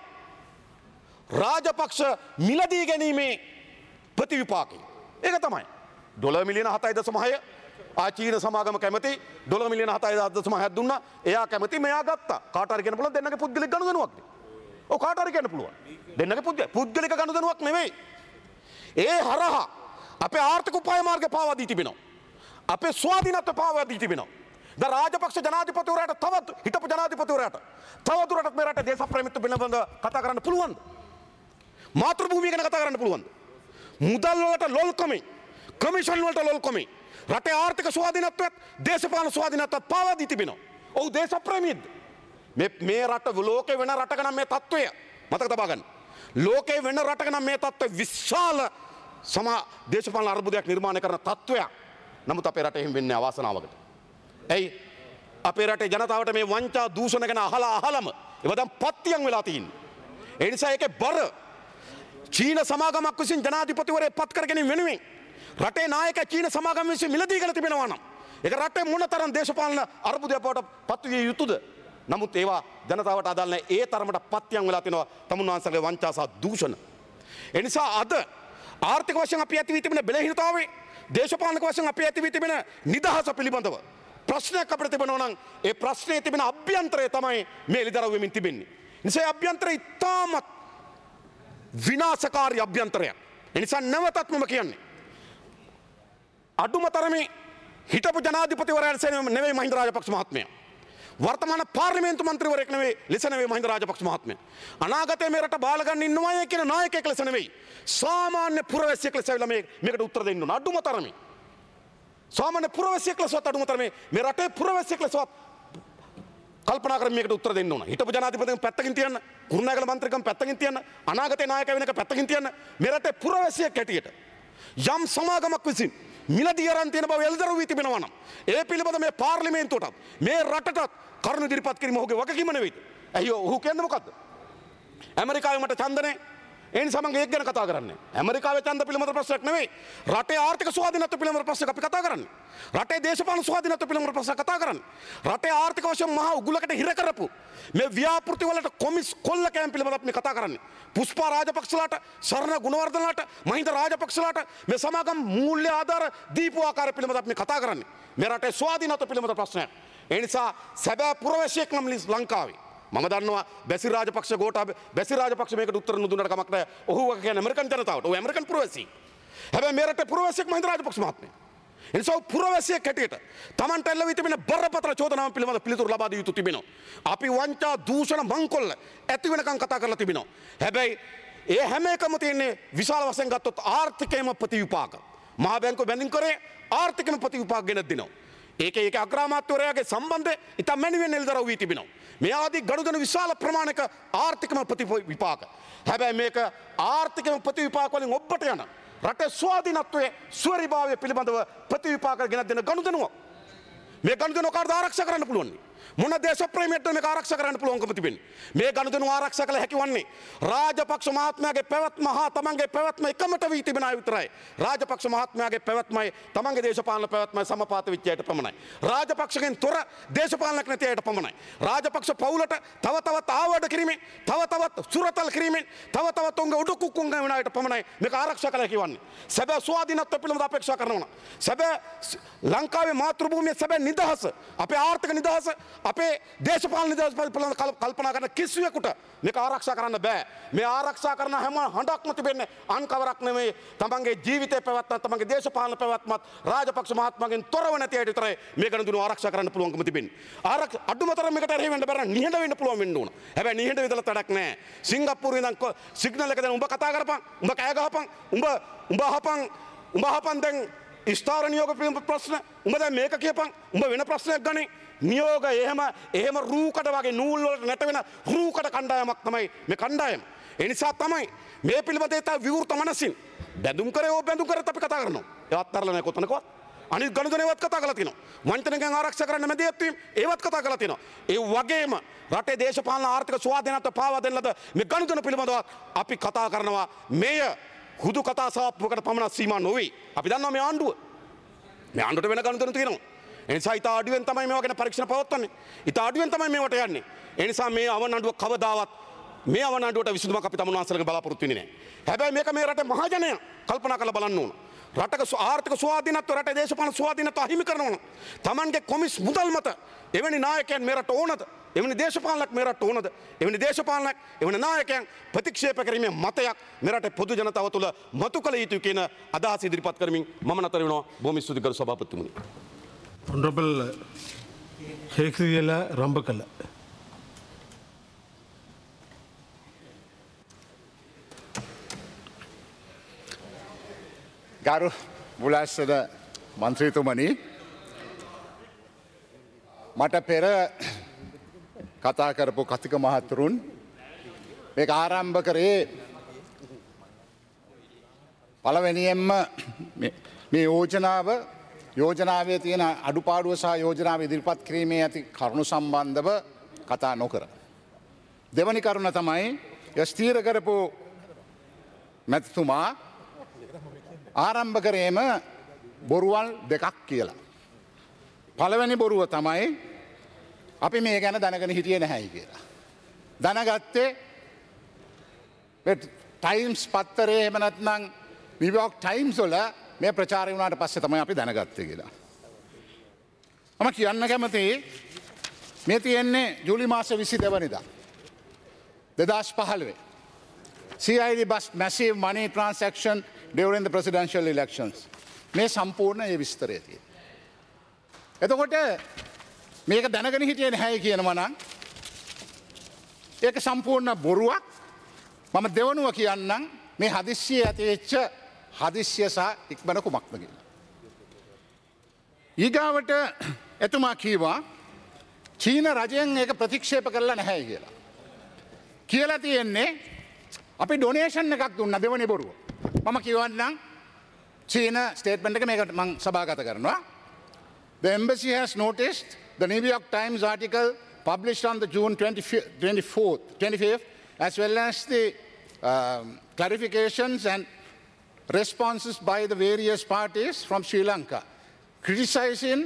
රාජපක්ෂ මිලදී ගැනීමේ ප්‍රතිවිපාකය. ඒක තමයි. $1 මිලියන 7.6 චීන සමාගම කැමති $1 මිලියන 7.6 දුන්නා. එයා කැමති මෙයා ගත්තා. කාට හරි කියන්න පුළුවන් දෙන්නගේ පුද්ගලික ගනුදෙනුවක්. ඔව් කාට හරි කියන්න පුළුවන්. දෙන්නගේ පුද්ගලික ගනුදෙනුවක් නෙවෙයි. ඒ හරහා අපේ ආර්ථික උපාය මාර්ග පාවා දී තිබෙනවා. අපේ ස්වාධීනත්වය පාවා දී තිබෙනවා. දැන් රාජපක්ෂ ජනාධිපතිවරයාට තවත් හිටපු ජනාධිපතිවරයාට තවදුරටත් මේ රටේ දේශප්‍රේමීත්ව පිළිබඳව කතා කරන්න පුළුවන්ද? මාතෘභූමිය ගැන කතා කරන්න පුළුවන්ද? මුදල් වලට ලොල්කමේ, කමිෂන් වලට ලොල්කමේ රටේ ආර්ථික ස්වාධීනත්වයත් දේශපාලන ස්වාධීනත්වයත් පාවා දී තිබෙනවා. ඔව් දේශප්‍රේමීද? මේ රට ලෝකේ වෙන රටක නම් මේ තත්ත්වය මතක තබා ගන්න. ලෝකේ වෙන රටක නම් මේ තත්ත්වය විශාල දේශපාලන අර්බුදයක් නිර්මාණය කරන තත්ත්වයක්. නමුත් අපේ රටේ එහෙම වෙන්නේ අවාසනාවකට. ඇයි අපේ රටේ ජනතාවට මේ වංචා දූෂණ ගැන අහලම ඒවා දැන් පත්තියන් වෙලා තියෙන්නේ. ඒ නිසා ඒකේ බර චීන සමාගමක් විසින් ජනාධිපතිවරයෙක් පත් කර ගැනීම වෙනුවෙන් රටේ නායක චීන සමාගම විසින් මිලදී ගල තිබෙනවා නම් ඒක රටේ මොනතරම් දේශපාලන අර්බුදයක් බවට පත්විය යුතුද? නමුත් ඒවා ජනතාවට අදාළ නැහැ. ඒ තරමට පත්‍යයන් වෙලා තිනවා තමුන්වහන්සේගේ වංචා සහ දූෂණ. ඒ නිසා අද ආර්ථික වශයෙන් අපි ඇති වී තිබෙන බෙලහීනතාවය, දේශපාලනික වශයෙන් අපි ඇති වී තිබෙන නිදහස පිළිබඳව ප්‍රශ්නයක් අපිට තිබෙනවා නම් ඒ ප්‍රශ්නේ තිබෙන අභ්‍යන්තරය තමයි මේ එළිදරව් වෙමින් තිබෙන්නේ. නිසා අභ්‍යන්තරය ඉතාමත් විනාශකාරී අභ්‍යන්තරයක්. ඒ නිසා නැවතත් මම කියන්නේ අඩුම තරමේ හිටපු ජනාධිපතිවරයා නෙවෙයි මහින්ද රාජපක්ෂ මහත්මයා. වර්තමාන පාර්ලිමේන්තු මන්ත්‍රීවරයෙක් නෙවෙයි ලෙස නෙවෙයි මහින්ද රාජපක්ෂ මහත්මයා. අනාගතයේ මේ රට බාල ගන්න ඉන්නවයි කියන නායකයෙක් ලෙස නෙවෙයි. සාමාන්‍ය පුරවැසියෙක් ලෙස ඇවිල්ලා මේකට උත්තර දෙන්න ඕන. අඩුම තරමේ. සාමාන්‍ය පුරවැසියෙක් ලෙසවත් අඩුම තරමේ මේ රටේ පුරවැසියෙක් ලෙසවත් කල්පනා කරමින් මේකට උත්තර දෙන්න ඕන. හිටපු ජනාධිපතිතුමා පැත්තකින් තියන්න, කුරුණෑගල මන්ත්‍රීකම් පැත්තකින් තියන්න, අනාගතේ නායකයා වෙන එක පැත්තකින් තියන්න. මේ රටේ පුරවැසියෙක් හැටියට යම් සමාගමක් විසින් මිලදී අරන් තියෙන බව එළිදරව් වී තිබෙනවා නම් ඒ පිළිබඳ මේ පාර්ලිමේන්තුවටත් මේ රටටත් කරුණු ඉදිරිපත් කිරීම ඔහුගේ වගකීම නෙවෙයි. ඇයි ඔහු කියන්නේ මොකද්ද? ඇමරිකාවේ මට ඡන්ද නැහැ. ඒ නිසා මම ඒක ගැන කතා කරන්නේ. ඇමරිකාවේ ඡන්ද පිළිබඳ ප්‍රශ්නයක් නෙවෙයි. රටේ ආර්ථික ස්වාධීනත්වය පිළිබඳ ප්‍රශ්නයක් අපි කතා කරන්නේ. රටේ දේශපාලන ස්වාධීනත්වය පිළිබඳ ප්‍රශ්නයක් කතා කරන්නේ. රටේ ආර්ථික වශයෙන් මහා උගුලකට හිර කරපු මේ ව්‍යාපෘති වලට කොමිස් කොල්ල කෑම් පිළිබඳ අපි කතා කරන්නේ. පුෂ්පා රාජපක්ෂලාට, සරණ ගුණවර්ධනලාට, මහින්ද රාජපක්ෂලාට මේ සමාගම් මූල්‍ය ආධාර දීපු ආකාරය පිළිබඳ අපි කතා කරන්නේ. මේ රටේ ස්වාධීනත්වය පිළිබඳ ප්‍රශ්නයක්. ඒ නිසා සැබෑ පුරවැසියෙක් නම් ලංකාවේ මම දන්නවා බැසිල් රාජපක්ෂ ගෝඨාභය බැසිල් රාජපක්ෂ මේකට උත්තර නොදුන්නට කමක් නැහැ. ඔහු වගේ කියන්නේ ඇමරිකන් ජනතාවට. ඔහු ඇමරිකන් පුරවැසියෙක්. හැබැයි මේ රටේ පුරවැසියෙක් මහින්ද රාජපක්ෂ මහත්මයා. ඒ නිසා පුරවැසියෙක් හැටියට Tamanට එල්ල වී තිබෙන බරපතල චෝදනාවන් පිළිබඳ පිළිතුරු ලබා දිය යුතු තිබෙනවා. අපි වංචා දූෂණ මංකොල්ල ඇති වෙනකන් කතා කරලා තිබෙනවා. හැබැයි ඒ හැම එකම තියෙන්නේ විශාල වශයෙන් ගත්තොත් ආර්ථිකයේම ප්‍රතිවිපාක. මහා බැංකුව බැඳින් කරේ ආර්ථිකයේම ප්‍රතිවිපාක ගෙන දෙනවා. ඒක අග්‍රාමාත්‍යවරයාගේ සම්බන්ධය ඉතා මැනවින් එළිදරව් වී තිබෙනවා. මේ ආදී ගනුදෙනු විශාල ප්‍රමාණයක ආර්ථිකම ප්‍රතිවිපාක. හැබැයි මේක ආර්ථිකම ප්‍රතිවිපාක වලින් ඔබට යන රටේ ස්වාධීනත්වයේ ස්වරිභාවය පිළිබඳව ප්‍රතිවිපාක ගෙන දෙන ගනුදෙනුව. මේ ගනුදෙනුව කාටද ආරක්ෂා කරන්න පුළුවන්? මොන දේශප්‍රේමයටද මේක ආරක්ෂා කරන්න පුළුවන්කම තිබෙන්නේ? මේ ගනුදෙනුව ආරක්ෂා කළ හැකි වන්නේ රාජපක්ෂ මහත්මයාගේ පැවැත්ම හා තමන්ගේ පැවැත්ම එකමට වී තිබෙන අය විතරයි. රාජපක්ෂ මහත්මයාගේ පැවැත්මයි තමන්ගේ දේශපාලන පැවැත්මයි සමපාත වෙච්ච අයට පමණයි. රාජපක්ෂගෙන් තොර දේශපාලනයක් නැති අයට පමණයි. රාජපක්ෂ පවුලට තව තවත් ආවඩ කිරීමෙන්, තව තවත් සුරතල් කිරීමෙන්, තව තවත් උන්ගේ උඩකුක්කුම් වෙන අයට පමණයි මේක ආරක්ෂා කළ හැකි වන්නේ. සැබෑ ස්වාධීනත්වය පිළිබඳව අපේක්ෂා කරනවා. සැබෑ ලංකාවේ මාතෘභූමියේ සැබෑ නිදහස, අපේ ආර්ථික නිදහස, අපේ දේශපාලන නිදහස පිළිබඳව කල්පනා කරන කිසිවෙකුට මේක ආරක්ෂා කරන්න බෑ. මේ ආරක්ෂා කරන හැම හඬක්ම තිබෙන්නේ අන් කවරක් නෙමෙයි තමන්ගේ ජීවිතේ පැවැත්මත් තමන්ගේ දේශපාලන පැවැත්මත් රාජපක්ෂ මහත්මයාගෙන් තොරව නැති අයට විතරයි මේ ගනුදෙනුව ආරක්ෂා කරන්න පුළුවන්කම තිබෙන්නේ. අඩුමතරම මේකට එරෙහි වෙන්න බැරි නිහඬ වෙන්න පුළුවන් වෙන්න ඕන. හැබැයි නිහඬ වෙදලා තඩක් නැහැ. සිංගප්පූරුවේ ඉඳන් සිග්නල් එක දැන් උඹ කතා කරපන්, උඹ කෑ ගහපන්, උඹ අහපන් දැන් ස්ථාර නියෝග පිළිබඳ ප්‍රශ්න, උඹ දැන් මේක කියපන්, උඹ වෙන ප්‍රශ්නයක් ගන්නේ. නියෝග එහෙම රූකඩ වගේ නූල් වලට නැට වෙන රූකඩ කණ්ඩායමක් තමයි මේ කණ්ඩායම. ඒ නිසා තමයි මේ පිළිබඳව තා විවෘත මනසින් බැඳුම් කරේ බැඳුම් කරත් අපි කතා කරනවා. ඒවත් තරලා නැහැ කොතනකවත්. අනිත් ගනුදෙනුවත් කතා කරලා තිනවා. වංචනිකයන් ආරක්ෂා කරන්න මැදිහත් වීම ඒවත් කතා කරලා තිනවා. ඒ වගේම රටේ දේශපාලන ආර්ථික ස්වාධීනත්වය පාවා දෙන්න ලද මේ ගනුදෙනු පිළිබඳව අපි කතා කරනවා. මෙය හුදු කතා සාප්පුවකට පමණ සීමා නොවේ. අපි දන්නවා මේ ආණ්ඩුව. මේ ආණ්ඩුවට වෙන ගනුදෙනු තියෙනවා. ඒ නිසා ඉතා අඩුවෙන් තමයි මේවා ගැන පරීක්ෂණ පවත්වන්නේ. ඉතා අඩුවෙන් තමයි මේවට යන්නේ. ඒ නිසා මේ අවනඩුව කවදාවත් මේ අවනඩුවට විසඳුමක් අපි තමුන්වහන්සේලාගෙන් බලාපොරොත්තු වෙන්නේ නැහැ. හැබැයි මේක මේ රටේ මහජනය කල්පනා කරලා බලන්න ඕන. රටක ආර්ථික ස්වාධීනත්වය, රටේ දේශපාලන ස්වාධීනත්වය අහිමි කරනවා නම් Tamanගේ කොමිස් මුදල් මත එවැනි නායකයන් මේ රට ඕනද? එවැනි දේශපාලනයක් මේ රට ඕනද? එවැනි දේශපාලනයක්, එවැනි නායකයන් ප්‍රතික්ෂේප කිරීමේ මතයක් මේ රටේ පොදු ජනතාව තුළ මතු කළ යුතුයි කියන අදහස ඉදිරිපත් කරමින් මම නතර වෙනවා. බොහොම ස්තුතියි ගරු සභාපතිතුමනි. Honorable Hekriela Rambakala. ගරු බුලස්සද මන්ත්‍රීතුමනි, මට පෙර කතා කරපු කතික මහතුරුන් මේක ආරම්භ කරේ පළවෙනියෙන්ම මේ යෝජනාවේ තියෙන අඩුපාඩුව සහ යෝජනාව ඉදිරිපත් කිරීමේ ඇති කරුණු සම්බන්ධව කතා නොකර. දෙවනි කරුණ තමයි ස්ථීර කරපු මැතිතුමා ආරම්භ කරේම බොරුවල් දෙකක් කියලා. පළවෙනි බොරුව තමයි අපි මේ ගැන දැනගෙන හිටියේ නැහැයි කියලා. දැනගත්තේ ටයිම්ස් පත්තරේ එහෙම නැත්නම් නිව්යෝක් ටයිම්ස් වල මේ ප්‍රචාරය වුණාට පස්සේ තමයි අපි දැනගත්තේ කියලා. මම කියන්න කැමතියි මේ තියෙන්නේ ජූලි මාස 22 වෙනිදා 2015. CID bust massive money transaction during the presidential elections. මේ සම්පූර්ණ ඒ විස්තරය තියෙනවා. එතකොට මේක දැනගෙන හිටියේ නැහැයි කියනවා නම් ඒක සම්පූර්ණ බොරුවක්. මම දෙවනුව කියන්නම් මේ හදිස්සිය ඇතිවෙච්ච හදිස්සිය සහ ඉක්මන කුමක්ද කියලා. ඊගාවට එතුමා කීවා චීන රජයෙන් ඒක ප්‍රතික්ෂේප කරලා නැහැ කියලා. කියලා තියෙන්නේ අපි ඩොනේෂන් එකක් දුන්න දෙවනි බොරුව. මම කියවන්නම් චීන ස්ටේට්මන්ට් එක මේකට මම සභාගත කරනවා. The embassy has noticed the New York Times article published on the June 25th, as well as the clarifications and responses by the various parties from Sri Lanka, criticizing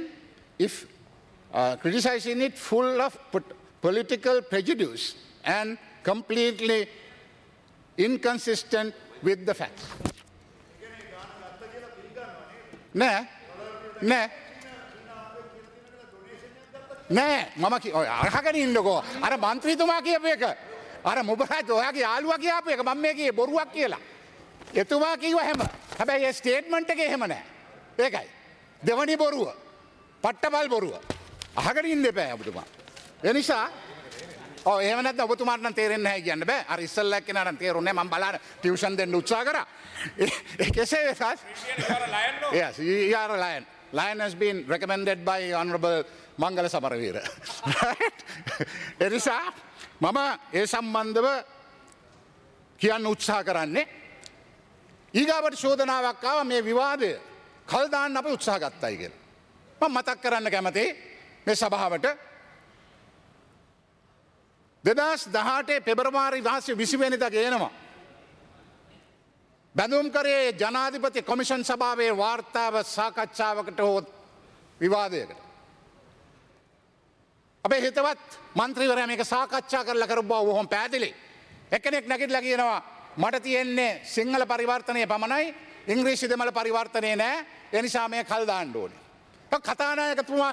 it full of political prejudice and completely inconsistent with the facts. නෑ මම අහගෙන ඉන්නකෝ අර මන්ත්‍රීතුමා කියපු එක අර මුබරාජ් ඔයාගේ යාළුවා කියපු එක මම මේ කියේ බොරුවක් කියලා. එතුමා කිව්ව හැම. හැබැයි ඒ ස්ටේට්මන්ට් එකේ එහෙම නෑ. ඒකයි. දෙවනි බොරුව. පට්ටබල් බොරුව. අහගෙන ඉන්න එපා ඔබතුමා. ඒ නිසා එහෙම නැත්නම් ඔබතුමාට නම් තේරෙන්නේ නැහැ කියන්න බෑ. අර ඉස්සල්ලා එක්කෙනා නම් තේරුන්නේ නැහැ. මම බලන්න ටියුෂන් දෙන්න උත්සාහ කරා. කෙසේ වෙතත් yes, you are a lion. Lion has been recommended by Honorable Mangala Samarweera. Right? ඒ නිසා මම ඒ සම්බන්ධව කියන්න උත්සාහ කරන්නේ ඊගාවට චෝදනාවක් ආවා මේ විවාදය කල් දාන්න අපි උත්සාහ ගත්තයි කියලා. මම මතක් කරන්න කැමතියි මේ සභාවට 2018 පෙබරවාරි 20 වෙනිදා ගේනවා. බැඳුම් කරේ ජනාධිපති කොමිෂන් සභාවේ වාර්තාව සාකච්ඡාවකට හෝ විවාදයකට. අපේ හිතවත් මන්ත්‍රීවරයා මේක සාකච්ඡා කරලා කරපු බව බොහොම පැහැදිලි. එක්කෙනෙක් නැගිටලා කියනවා මට තියෙන්නේ සිංහල පරිවර්තනය පමණයි ඉංග්‍රීසි දෙමළ පරිවර්තනය නෑ. ඒ නිසා මේ කල් දාන්න ඕනේ. කතානායකතුමා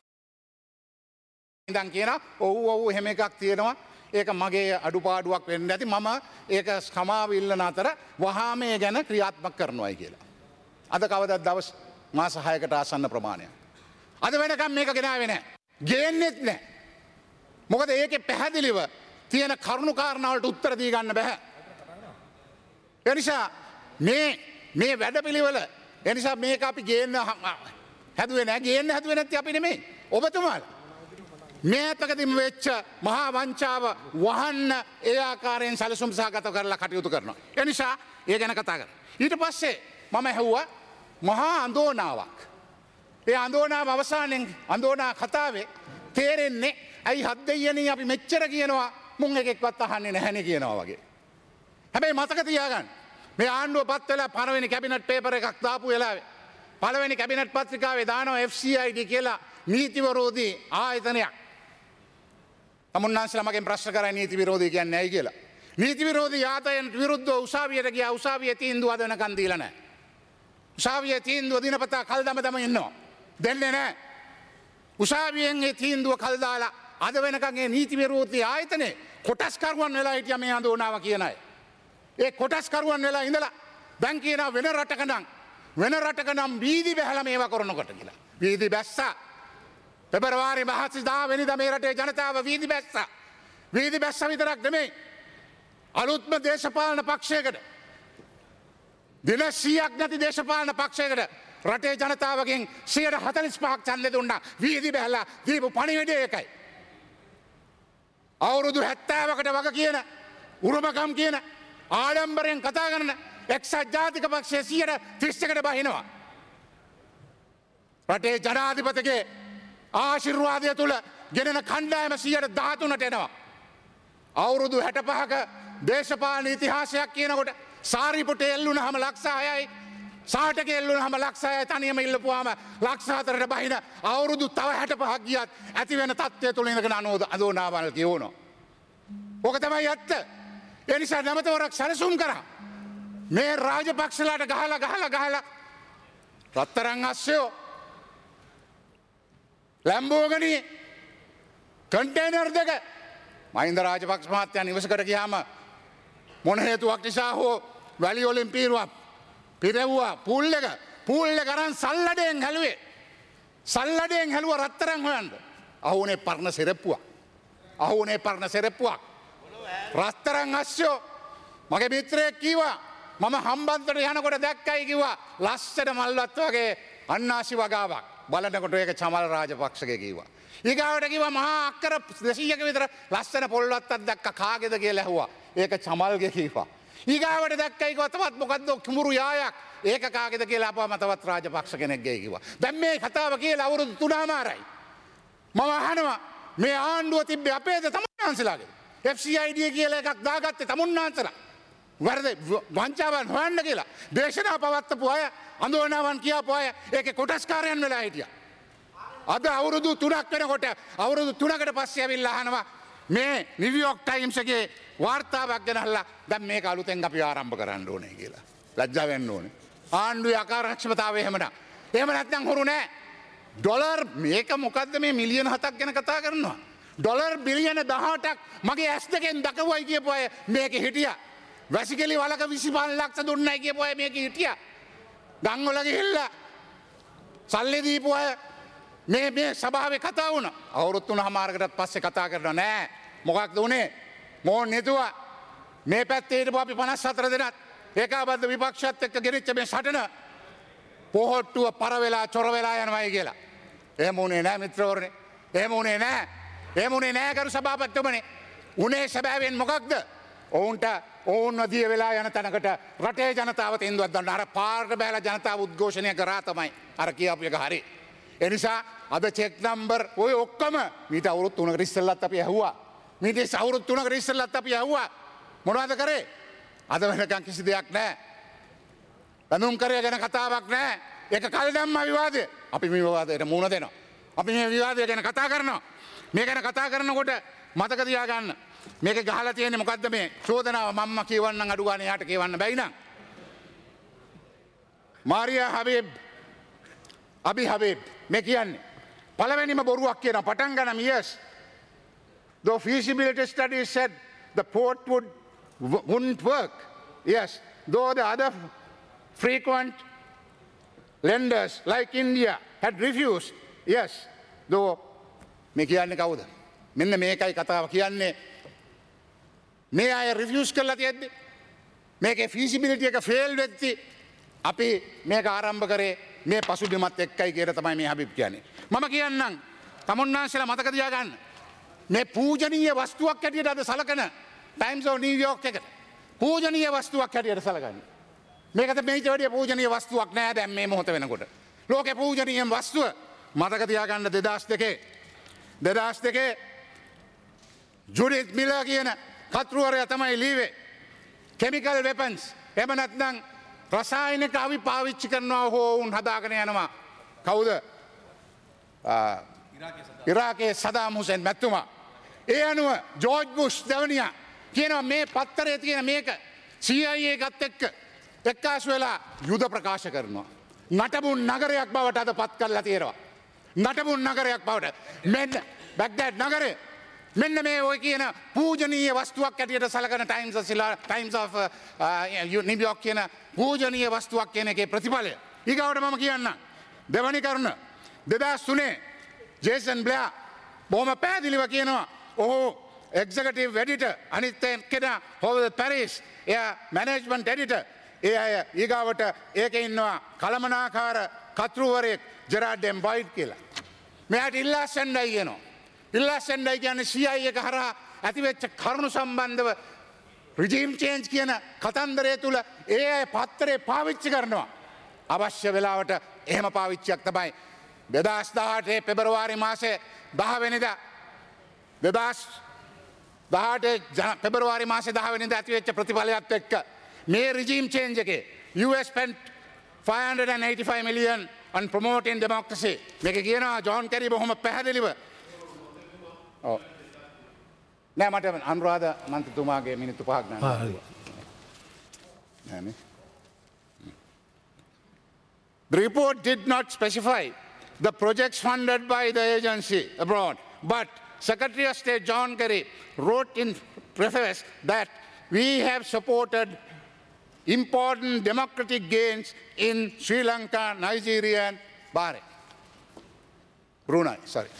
ඉඳන් කියනවා ඔව් එහෙම එකක් තියෙනවා. ඒක මගේ අඩුපාඩුවක් වෙන්න ඇති මම ඒක සමාව ඉල්ලන අතර වහා මේ ගැන ක්‍රියාත්මක කරනවායි කියලා. අද කවදත් දවස් මාස 6කට ආසන්න ප්‍රමාණයක්. අද වෙනකම් මේක ගෙනාවේ නැහැ. ගේන්නෙත් නැහැ. මොකද ඒකේ පැහැදිලිව තියෙන කරුණු කාරණා වලට උත්තර දී ගන්න බෑ. ඒ නිසා මේ වැඩපිළිවෙල ඒ නිසා මේක අපි ගේන්න හැදුවේ නැහැ. ගේන්න හැදුවේ නැති අපි නෙමෙයි. ඔබතුමාලා මේ අතකදීම වෙච්ච මහා වංචාව වහන්න ඒ ආකාරයෙන් සැලසුම් සහගත කරලා කටයුතු කරනවා. ඒ නිසා ඒ ගැන කතා කරනවා. ඊට පස්සේ මම ඇහුවා මහා අඳෝනාවක්. ඒ අඳෝනාව අවසානයේ අඳෝනා කතාවේ තේරෙන්නේ ඇයි හත් දෙයියනේ අපි මෙච්චර කියනවා මුන් එකෙක්වත් අහන්නේ නැහැනේ කියනවා වගේ. හැබැයි මතක තියාගන්න මේ ආණ්ඩුව පත් වෙලා පළවෙනි කැබිනට් පේපර් එකක් දාපු වෙලාවේ පළවෙනි කැබිනට් පත්‍රිකාවේ දානවා FCID කියලා නීති විරෝධී ආයතනයක්. තමුන්නාන්සලා මගෙන් ප්‍රශ්න කරා නීති විරෝධී කියන්නේ ඇයි කියලා. නීති විරෝධී ආයතනයට විරුද්ධව උසාවියට ගියා. උසාවියේ තීන්දුව අද වෙනකන් දීලා නැහැ. උසාවියේ තීන්දුව දිනපතා කල් දම ඉන්නවා. දෙන්නේ නැහැ. උසාවියෙන් ඒ තීන්දුව කල් දාලා අද වෙනකන් ඒ නීති විරෝධී ආයතනේ කොටස්කරුවන් වෙලා හිටියා මේ අඳෝනාව කියන අය. ඒ කොටස්කරුවන් වෙලා ඉඳලා දැන් කියනවා වෙන රටක නම් වීදි බැහැලා මේවා කරනකොට කියලා. වීදි බැස්සා. පෙබරවාරි 10 වෙනිදා මේ රටේ ජනතාව වීදි බැස්සා. වීදි බැස්ස විතරක් නෙමෙයි. අලුත්ම දේශපාලන පක්ෂයකට දින 100ක් නැති දේශපාලන පක්ෂයකට රටේ ජනතාවගෙන් 45%ක් ඡන්දෙ දුන්නා. වීදි බැහැලා දීපු පණිවිඩය ඒකයි. අවුරුදු 70කට වග කියන උරුමකම් කියන ආඩම්බරයෙන් කතා කරන එක්සත් ජාතික පක්ෂය 30%කට බහිනවා. රටේ ජනාධිපතිගේ ආශිර්වාදය තුළ ගෙනෙන කණ්ඩායම 13% එනවා. අවුරුදු 65ක දේශපාලන ඉතිහාසයක් කියනකොට සාරිපුට එල්ලුනහම ලක්ෂ 6යි සාටක එල්ලුනහම ලක්ෂ 6යි තනියම ඉල්ලපුවාම ලක්ෂ 4ට බහින අවුරුදු තව 65ක් ගියත් ඇති වෙන තත්ත්වය තුළ ඉඳගෙන අනෝනාවල් කියවනවා. ඕක තමයි ඇත්ත. ඒ නිසා නැමතවරක් සැලසුම් කරා. මේ රාජපක්ෂලාට ගහලා රත්තරන් අස්සයෝ ලැම්බෝගනී කන්ටේනර් දෙක මහින්ද රාජපක්ෂ මහත්තයා නිවසකට ගියාම මොන හේතුවක් නිසා හෝ වැලි වලින් පිරෙව්වා පූල් එක අරන් සල්ලඩයෙන් හැලුවා රත්තරන් හොයන්න. අහුනේ පරණ සෙරප්පුවක්. රත්තරන් අස්සයෝ මගේ මිත්‍රයෙක් කිව්වා මම හම්බන්තොට යනකොට දැක්කයි කිව්වා ලස්සන මල්වත් වගේ අන්නාසි වගාවක්. බලනකොට ඒක චමල් රාජපක්ෂගේ කිව්වා. ඊගාවට කිව්වා මහා අක්කර 200ක විතර ලස්සන පොල්වත්තක් දැක්ක කාගේද කියලා ඇහුවා. ඒක චමල්ගේ කිව්වා. ඊගාවට දැක්කයි කිව්වා තවත් මොකද්ද කුඹුරු යායක්. ඒක කාගේද කියලා අපව තවත් රාජපක්ෂ කෙනෙක්ගේ කිව්වා. දැන් මේ කතාව කියලා අවුරුදු 3මාරයි. මම අහනවා මේ ආණ්ඩුව තිබ්බේ අපේද තමුන්නාන්සලාගේ. FCID කියලා එකක් දාගත්තේ තමුන්නාන්සලා. වරද වංචාවන් හොයන්න කියලා දේශනා පවත්වපු අය අඳෝනාවන් කියපු අය ඒකේ කොටස්කාරයන් වෙලා හිටියා. අද අවුරුදු 3ක් වෙනකොට අවුරුදු 3කට පස්සේ ඇවිල්ලා අහනවා මේ නිව්යෝක් ටයිම්ස් එකේ වාර්තාවක් ගෙනල්ලා දැන් මේක අලුතෙන් අපි ආරම්භ කරන්න ඕනේ කියලා. ලැජ්ජා වෙන්න ඕනේ. ආණ්ඩුවේ අකාර්යක්ෂමතාවය එහෙම නැත්නම් හොරු නෑ. ඩොලර් මේක මොකද්ද මේ මිලියන 7ක් ගැන කතා කරනවා. ඩොලර් බිලියන 18ක් මගේ ඇස් දෙකෙන් දකවයි කියපු අය මේකේ හිටියා. වැසිකලි වලක 25 ලක්ෂ දුන්නයි කියපු අය මේකේ හිටියා. ගංවල ගිහිල්ලා සල්ලි දීපු අය මේ සභාවේ කතා වුණා. අවුරුදු 3මාරකටත් පස්සේ කතා කරනවා නෑ. මොකක්ද උනේ? මොන් නෙතුවා මේ පැත්තේ හිටපු අපි 54 දෙනාත් ඒකාබද්ධ විපක්ෂයත් එක්ක ගෙනිච්ච මේ සටන පොහොට්ටුව පර වෙලා චොර වෙලා යනවායි කියලා. එහෙම උනේ නෑ මිත්‍රවරුනි. එහෙම උනේ නෑ කරු සභාපතිතුමනි. උනේ සැබෑවෙන් මොකක්ද? ඔවුන්ව දිය වෙලා යන තැනකට රටේ ජනතාව තෙන්දුවක් දාන්න අර පාරට බැලලා ජනතාව උද්ඝෝෂණය කරා තමයි අර කියපු එක හරි. ඒ නිසා අද චෙක් නම්බර් ඔය ඔක්කොම මීට අවුරුදු 3කට ඉස්සෙල්ලත් අපි ඇහුවා. මීට අවුරුදු 3කට ඉස්සෙල්ලත් අපි ඇහුවා. මොනවද කරේ? අද වෙනකන් කිසි දෙයක් නැහැ. බඳුන් කරේ ගැන කතාවක් නැහැ. ඒක කල් දැම්ම විවාදය. අපි මේ විවාදයට මුහුණ දෙනවා. අපි මේ විවාදය ගැන කතා කරනවා. මේ ගැන කතා කරනකොට මතක තියාගන්න. මේක ගහලා තියෙන්නේ මොකද්ද මේ චෝදනාව මම්ම කියවන්නම් අඩු ගානේ යාට කියවන්න බැයි නම්. මාරියා හබීබ් අබි හබීබ් මේ කියන්නේ පළවෙනිම බොරුවක් කියන පටන් ගන්න yes. The feasibility study said the port wouldn't work. Yes. Though the other frequent lenders like India had refused. Yes. Though මේ කියන්නේ කවුද? මෙන්න මේකයි කතාව කියන්නේ. මේ අය රිෆියුස් කරලා තියෙද්දි මේකේ ෆීසිබිලිටි එක ෆේල් වෙද්දි අපි මේක ආරම්භ කරේ මේ පසුබිමත් එක්කයි කියලා තමයි මේ හබීබ් කියන්නේ. මම කියන්නම් තමුන්නාන්සලා මතක තියාගන්න. මේ පූජනීය වස්තුවක් හැටියට අද සලකන ටයිම්ස් ඔෆ් නිව්යෝක් එකට පූජනීය වස්තුවක් හැටියට සලකන්නේ. මේකට මේිට වැඩිය පූජනීය වස්තුවක් නෑ දැන් මේ මොහොත වෙනකොට. ලෝකේ පූජනීය වස්තුව මතක තියාගන්න 2002 ජුඩිත් මිලර් කියන කතෘවරයා තමයි ලීවේ කෙමිකල් වෙපන්ස් එහෙම නැත්නම් රසායනික අවි පාවිච්චි කරනවා හෝ උන් හදාගෙන යනවා. කවුද? ඉරාකයේ සදාම් හුසේන් මැතිතුමා. ඒ අනුව ජෝර්ජ් බුෂ් දෙවනියා කියනවා මේ පත්තරේ තියෙන මේක CIA එකත් එක්ක එක්කාසු වෙලා යුද ප්‍රකාශ කරනවා. නටබුන් නගරයක් බවට අද පත් කරලා තියෙනවා. නටබුන් නගරයක් බවට මෙන්න බැග්දාඩ් නගරේ මෙන්න මේ ඔය කියන පූජනීය වස්තුවක් හැටියට සලකන ටයිම්ස් ඔෆ් නිව්යෝක් කියන පූජනීය වස්තුවක් කියන එකේ ප්‍රතිඵලය. ඊගාවට මම කියන්න දෙවනි කරුණ 2003 ජේසන් බ්ලෙයා බොහොම පැහැදිලිව කියනවා ඔහු එක්සිකියුටිව් එඩිටර් අනිත් කෙනා හොවර්ඩ් පැරිස් එයා මැනේජ්මන්ට් එඩිටර් ඒ අය ඊගාවට ඒකේ ඉන්නවා කළමනාකාර කතෘවරයෙක් ජෙරාඩ් එම් බොයිඩ් කියලා. මෙයාට ඉල්ලා සෙන්ඩයි කියනවා. ඉල්ලා සෙන්ඩයි කියන්නේ CIA එක හරහා ඇතිවෙච්ච කරුණු සම්බන්ධව රිජීම් චේන්ජ් කියන කතන්දරය තුළ ඒ අය පත්තරේ පාවිච්චි කරනවා. අවශ්‍ය වෙලාවට එහෙම පාවිච්චියක් තමයි 2018 පෙබරවාරි මාසේ 10 වෙනිදා 2018 පෙබරවාරි මාසේ 10 වෙනිදා ඇතිවෙච්ච ප්‍රතිඵලයත් එක්ක මේ රිජීම් චේන්ජ් එකේ US spent 585 million on promoting democracy. මේක කියනවා ජෝන් කැරි බොහොම පැහැදිලිව. ඔව්. නෑ මට අනුරාධ මන්ත්‍රතුමාගේ මිනිත්තු 5ක් ගන්න. නෑනේ. The report did not specify the projects funded by the agency abroad, but Secretary of State John Kerry wrote in preface that we have supported important democratic gains in Sri Lanka, Nigeria and Bahrain. Brunei, sorry.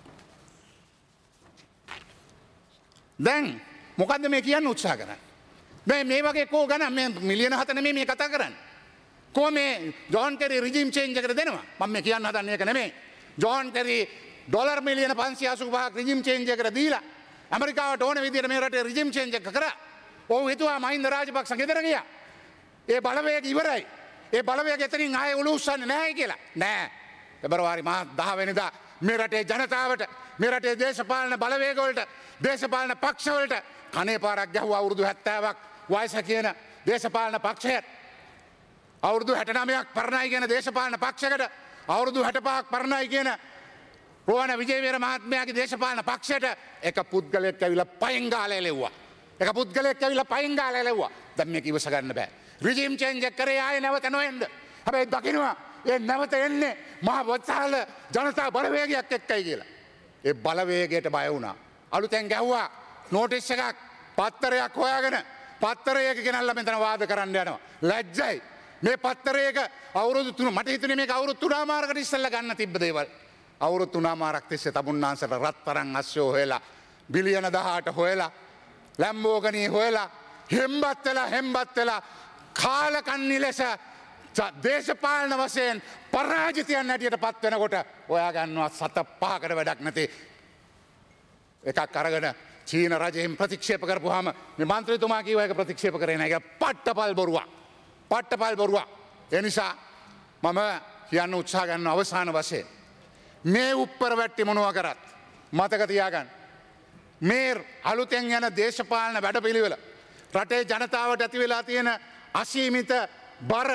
දැන් මොකද්ද මේ කියන්න උත්සාහ කරන්නේ? මේ වගේ කෝ ගණන් මේ මිලියන 7 නෙමෙයි මේ කතා කරන්නේ. කො මේ ජෝන් කෙරි රිජීම් චේන්ජ් එකට දෙනවා. මම මේ කියන්න හදන්නේ ඒක නෙමෙයි. ජෝන් කෙරි ඩොලර් මිලියන 585ක් රිජීම් චේන්ජ් එකට දීලා ඇමරිකාවට ඕන විදිහට මේ රටේ රිජීම් චේන්ජ් එක කරා. ඔව් හිතුවා මහින්ද රාජපක්ෂ ගෙදර ගියා. ඒ බලවේග ඉවරයි. ඒ බලවේග එතනින් ආයේ උළු උස්සන්නේ නැහැ කියලා. නෑ. පෙබරවාරි මාස 10 වෙනිදා මේ රටේ ජනතාවට මේ රටේ දේශපාලන බලවේග වලට දේශපාලන පක්ෂ වලට කනේ පාරක් ගැහුවා අවුරුදු 70ක් වයස කියන දේශපාලන පක්ෂයට. අවුරුදු 69ක් පරණයි කියන දේශපාලන පක්ෂයකට අවුරුදු 65ක් පරණයි කියන රෝහණ විජේවීර මහත්මයාගේ දේශපාලන පක්ෂයට එක පුද්ගලයෙක් ඇවිල්ලා පයින් ගාලා එලෙව්වා. එක පුද්ගලයෙක් ඇවිල්ලා පයින් ගාලා එලෙව්වා. දැන් මේක ඉවස ගන්න බෑ. රිජීම් චේන්ජ් එක කරේ ආයේ නැවත නොඑන්න. හැබැයි දකින්නවා ඒ නැවත එන්නේ මහ වත්සාල ජනතා බලවේගයක් එක්කයි කියලා. ඒ බලවේගයට බය වුණා. අලුතෙන් ගැහුවා නෝටිස් එකක් පත්තරයක් හොයාගෙන පත්තරයක ගෙනල්ලා මෙතන වාද කරන්න යනවා. ලැජ්ජයි. මේ පත්තරයක අවුරුදු 3 මට හිතුනේ මේක අවුරුදු 3මාරකට ඉස්සෙල්ලා ගන්න තිබ්බ දේවල්. අවුරුදු 3මාරක් තිස්සේ තමුන්නාන්සට රත්තරන් අස්සෝ හොයලා බිලියන 18 හොයලා ලැම්බෝගනි හොයලා හෙම්බත් වෙලා කාලකන්නි ලෙස දේශපාලන වශයෙන් පරාජිතයන් හැටියට පත් වෙනකොට ඔයා ගන්නවා 7-5කට වැඩක් නැති එකක් අරගෙන චීන රජයෙන් ප්‍රතික්ෂේප කරපුවාම මේ මන්ත්‍රීතුමා කිව්වා ඒක ප්‍රතික්ෂේප කරේ නැහැ. ඒක පට්ටපල් බොරුවක්. පට්ටපල් බොරුවක්. ඒ නිසා මම කියන්න උත්සාහ ගන්න අවසාන වශයෙන් මේ උප්පර වැට්ටි මොනවා කරත් මතක තියාගන්න. මේ අලුතෙන් යන දේශපාලන වැඩපිළිවෙල රටේ ජනතාවට ඇති වෙලා තියෙන අසීමිත බර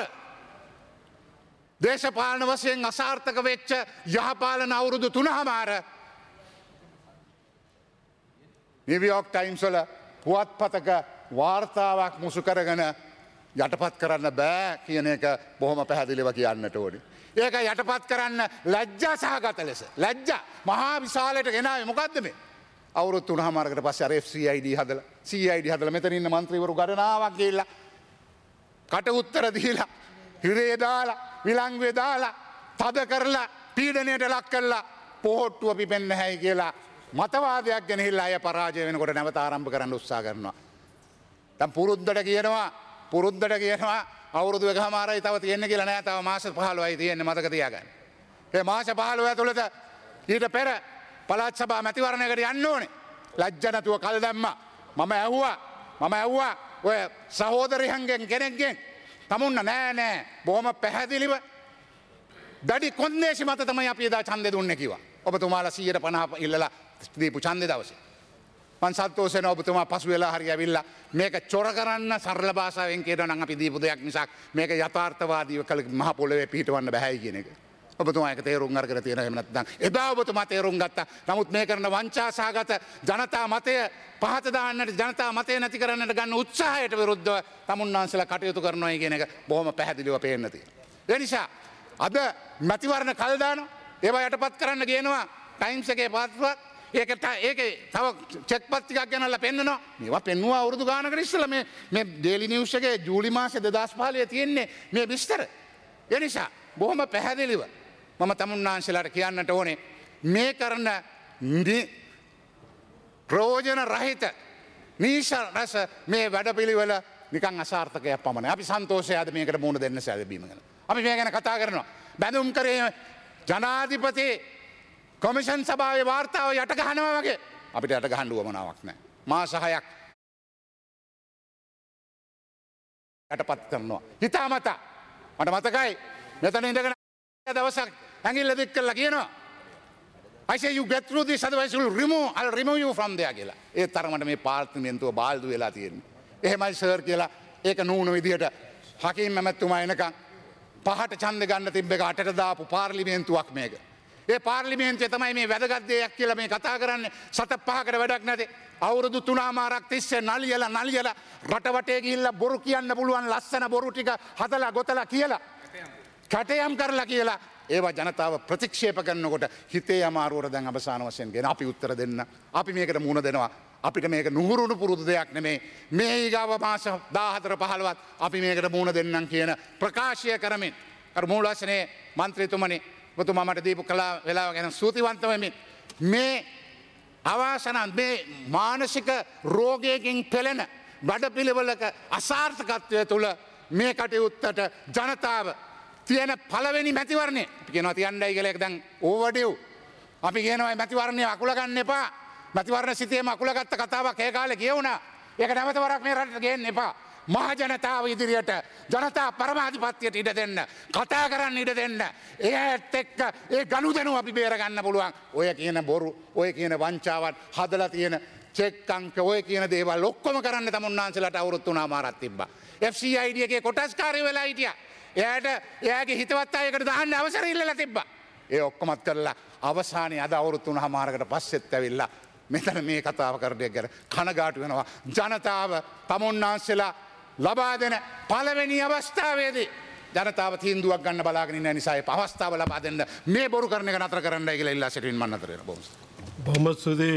දේශපාලන වශයෙන් අසාර්ථක වෙච්ච යහපාලන අවුරුදු 3මාර නිව්යෝර්ක් ටයිම්ස් වල පුවත්පතක වාර්තාවක් මුසු කරගෙන යටපත් කරන්න බෑ කියන එක බොහොම පැහැදිලිව කියන්නට ඕනේ. ඒක යටපත් කරන්න ලැජ්ජා සහගත ලෙස ලැජ්ජා මහා විශාලයට ගෙනාවේ මොකද්ද මේ? අවුරුදු 3මාරකට පස්සේ අර FCID හදලා මෙතන ඉන්න മന്ത്രിවරු ගණනාවක් ගිහිල්ලා කට උත්තර දීලා හිරේ දාලා විලංගුවේ දාලා තද කරලා පීඩනයට ලක් කරලා පොහොට්ටුව පිපෙන්නේ නැහැයි කියලා මතවාදයක් ගෙනහිල්ලා අය පරාජය වෙනකොට නැවත ආරම්භ කරන්න උත්සාහ කරනවා. දැන් පුරුද්දට කියනවා අවුරුදු 1මාරයි තව තියෙන්නේ කියලා නෑ. තව මාස 15යි තියෙන්නේ මතක තියාගන්න. ඒ මාස 15 ඇතුළත ඊට පෙර පළාත් සභා මැතිවරණයකට යන්න ඕනේ. ලැජ්ජ නැතුව කල් දැම්මා. මම ඇහුවා ඔය සහෝදරයන්ගෙන් කෙනෙක්ගෙන් තමුන්න නෑ බොහොම පැහැදිලිව දඩි කොන්දේසි මත තමයි අපි එදා ඡන්දෙ දුන්නේ කිව්වා. ඔබතුමාලා 150 ඉල්ලලා දීපු ඡන්දෙ දවසේ. මං සතුටු වෙනවා ඔබතුමා පසු වෙලා හරි ඇවිල්ලා මේක චොර කරන්න සරල භාෂාවෙන් කියනවා නම් අපි දීපු දෙයක් මිසක් මේක යථාර්ථවාදීව කළ මහ පොළවේ පිහිටවන්න බෑයි කියන එක. ඔබතුමා ඒක තේරුම් අරගෙන තියෙනවා. එහෙම නැත්නම් එදා ඔබතුමා තේරුම් ගත්තා. නමුත් මේ කරන වංචා සහගත ජනතා මතය පහත දාන්නට ජනතා මතය නැති කරන්නට ගන්න උත්සාහයට විරුද්ධව තමුන්නාන්සලා කටයුතු කරනවායි කියන එක බොහොම පැහැදිලිව පේන්න තියෙනවා. ඒ නිසා අද මැතිවරණ කල් දානවා. ඒවා යටපත් කරන්න කියනවා ටයිම්ස් එකේ පාත්‍රයක්. ඒකේ තව චෙක්පත් ටිකක් ගෙනල්ලා පෙන්නනවා. මේවා පෙන්නුවා අවුරුදු ගානකට ඉස්සෙල්ලා මේ ඩේලි නිවුස් එකේ ජූලි මාසේ 2015 තියෙන්නේ මේ විස්තර. ඒ නිසා බොහොම පැහැදිලිව මම තමුන්නාන්සලාට කියන්නට ඕනේ මේ කරන ප්‍රයෝජන රහිත නීෂ රස මේ වැඩපිළිවෙල නිකන් අසාර්ථකයක් පමණයි. අපි සන්තෝෂයි අද මේකට මුහුණ දෙන්න සැලබීම ගැන. අපි මේ ගැන කතා කරනවා. බැඳුම් කරේ ජනාධිපති කොමිෂන් සභාවේ වාර්තාව යට ගහනවා වගේ අපිට යට ගහන්න උවමනාවක් නැහැ. මාස 6ක් යටපත් කරනවා. හිතාමතා මට මතකයි මෙතන ඉඳගෙන දවසක් ඇඟිල්ල දික් කරලා කියනවා I say you get through this otherwise I'll remove you from there කියලා. ඒ තරමට මේ පාර්ලිමේන්තුව බාල්දු වෙලා තියෙන්නේ. එහෙමයි සර් කියලා ඒක නූණු විදියට හකීම් මැමැතුමා එනකන් පහට ඡන්ද ගන්න තිබ්බ එක අටට දාපු පාර්ලිමේන්තුවක් මේක. ඒ පාර්ලිමේන්තුවේ තමයි මේ වැදගත් දෙයක් කියලා මේ කතා කරන්නේ. සත පහකට වැඩක් නැති. අවුරුදු 3මාරක් තිස්සේ නලියලා රට වටේ ගිහිල්ලා බොරු කියන්න පුළුවන් ලස්සන බොරු ටික හදලා ගොතලා කියලා. කැටයම් කරලා කියලා ඒවා ජනතාව ප්‍රතික්ෂේප කරනකොට හිතේ අමාරුවට දැන් අවසාන වශයෙන් ගෙන අපි උත්තර දෙන්න. අපි මේකට මුහුණ දෙනවා. අපිට මේක නුහුරුණු පුරුදු දෙයක් නෙමේ. මේ ඊගාව මාස 14 15වත් අපි මේකට මුහුණ දෙන්නම් කියන ප්‍රකාශය කරමින් අර මූලාසනේ മന്ത്രിතුමනි ඔබතුමා මට දීපු කලා වෙලාව ගැන ස්තුතිවන්ත වෙමින් මේ අවාසනාන්ත මේ මානසික රෝගයකින් පෙළෙන වැඩපිළිවෙලක අසාර්ථකත්වය තුළ මේ කටයුත්තට ජනතාව තියෙන පළවෙනි මැතිවරණය අපි කියනවා තියන්නයි කියලා ඒක දැන් ඕවර්ඩිව් අපි කියනවා මැතිවරණය අකුල ගන්න එපා මැතිවරණ සිතේම අකුල ගත්ත කතාවක් ඒ කාලේ කියවුණා ඒක නැවත වරක් මේ රටට ගේන්න එපා මහ ජනතාව ඉදිරියට ජනතා පරමාධිපත්‍යයට ඉඩ දෙන්න කතා කරන්න ඉඩ දෙන්න ඒත් එක්ක ඒ ගනුදෙනු අපි බේර ගන්න පුළුවන් ඔය කියන බොරු ඔය කියන වංචාවන් හදලා තියෙන චෙක් අංක ඔය කියන දේවල් ඔක්කොම කරන්න තමුන්නාන්සලාට අවුරුදු 3මාරක් තිබ්බා FCID එකේ කොටස්කාරයෝ වෙලා හිටියා එයාගේ හිතවත් අයකට දාන්න අවසර ඉල්ලලා තිබ්බා ඒ ඔක්කොමත් කරලා අවසානයේ අද අවුරුදු 3මාරකට පස්සෙත් ඇවිල්ලා මෙතන මේ කතාව කරන එක ගැන කනගාටු වෙනවා ජනතාව තමුන්නාන්සලා ලබා දෙන පළවෙනි අවස්ථාවේදී ජනතාව තීන්දුවක් ගන්න බලාගෙන ඉන්න නිසා ඒ අවස්ථාව ලබා දෙන්න මේ බොරු කරන එක නතර කරන්නයි කියලා ඉල්ලා සිටින්න මම නතර වෙනවා බොහොම ස්තුතියි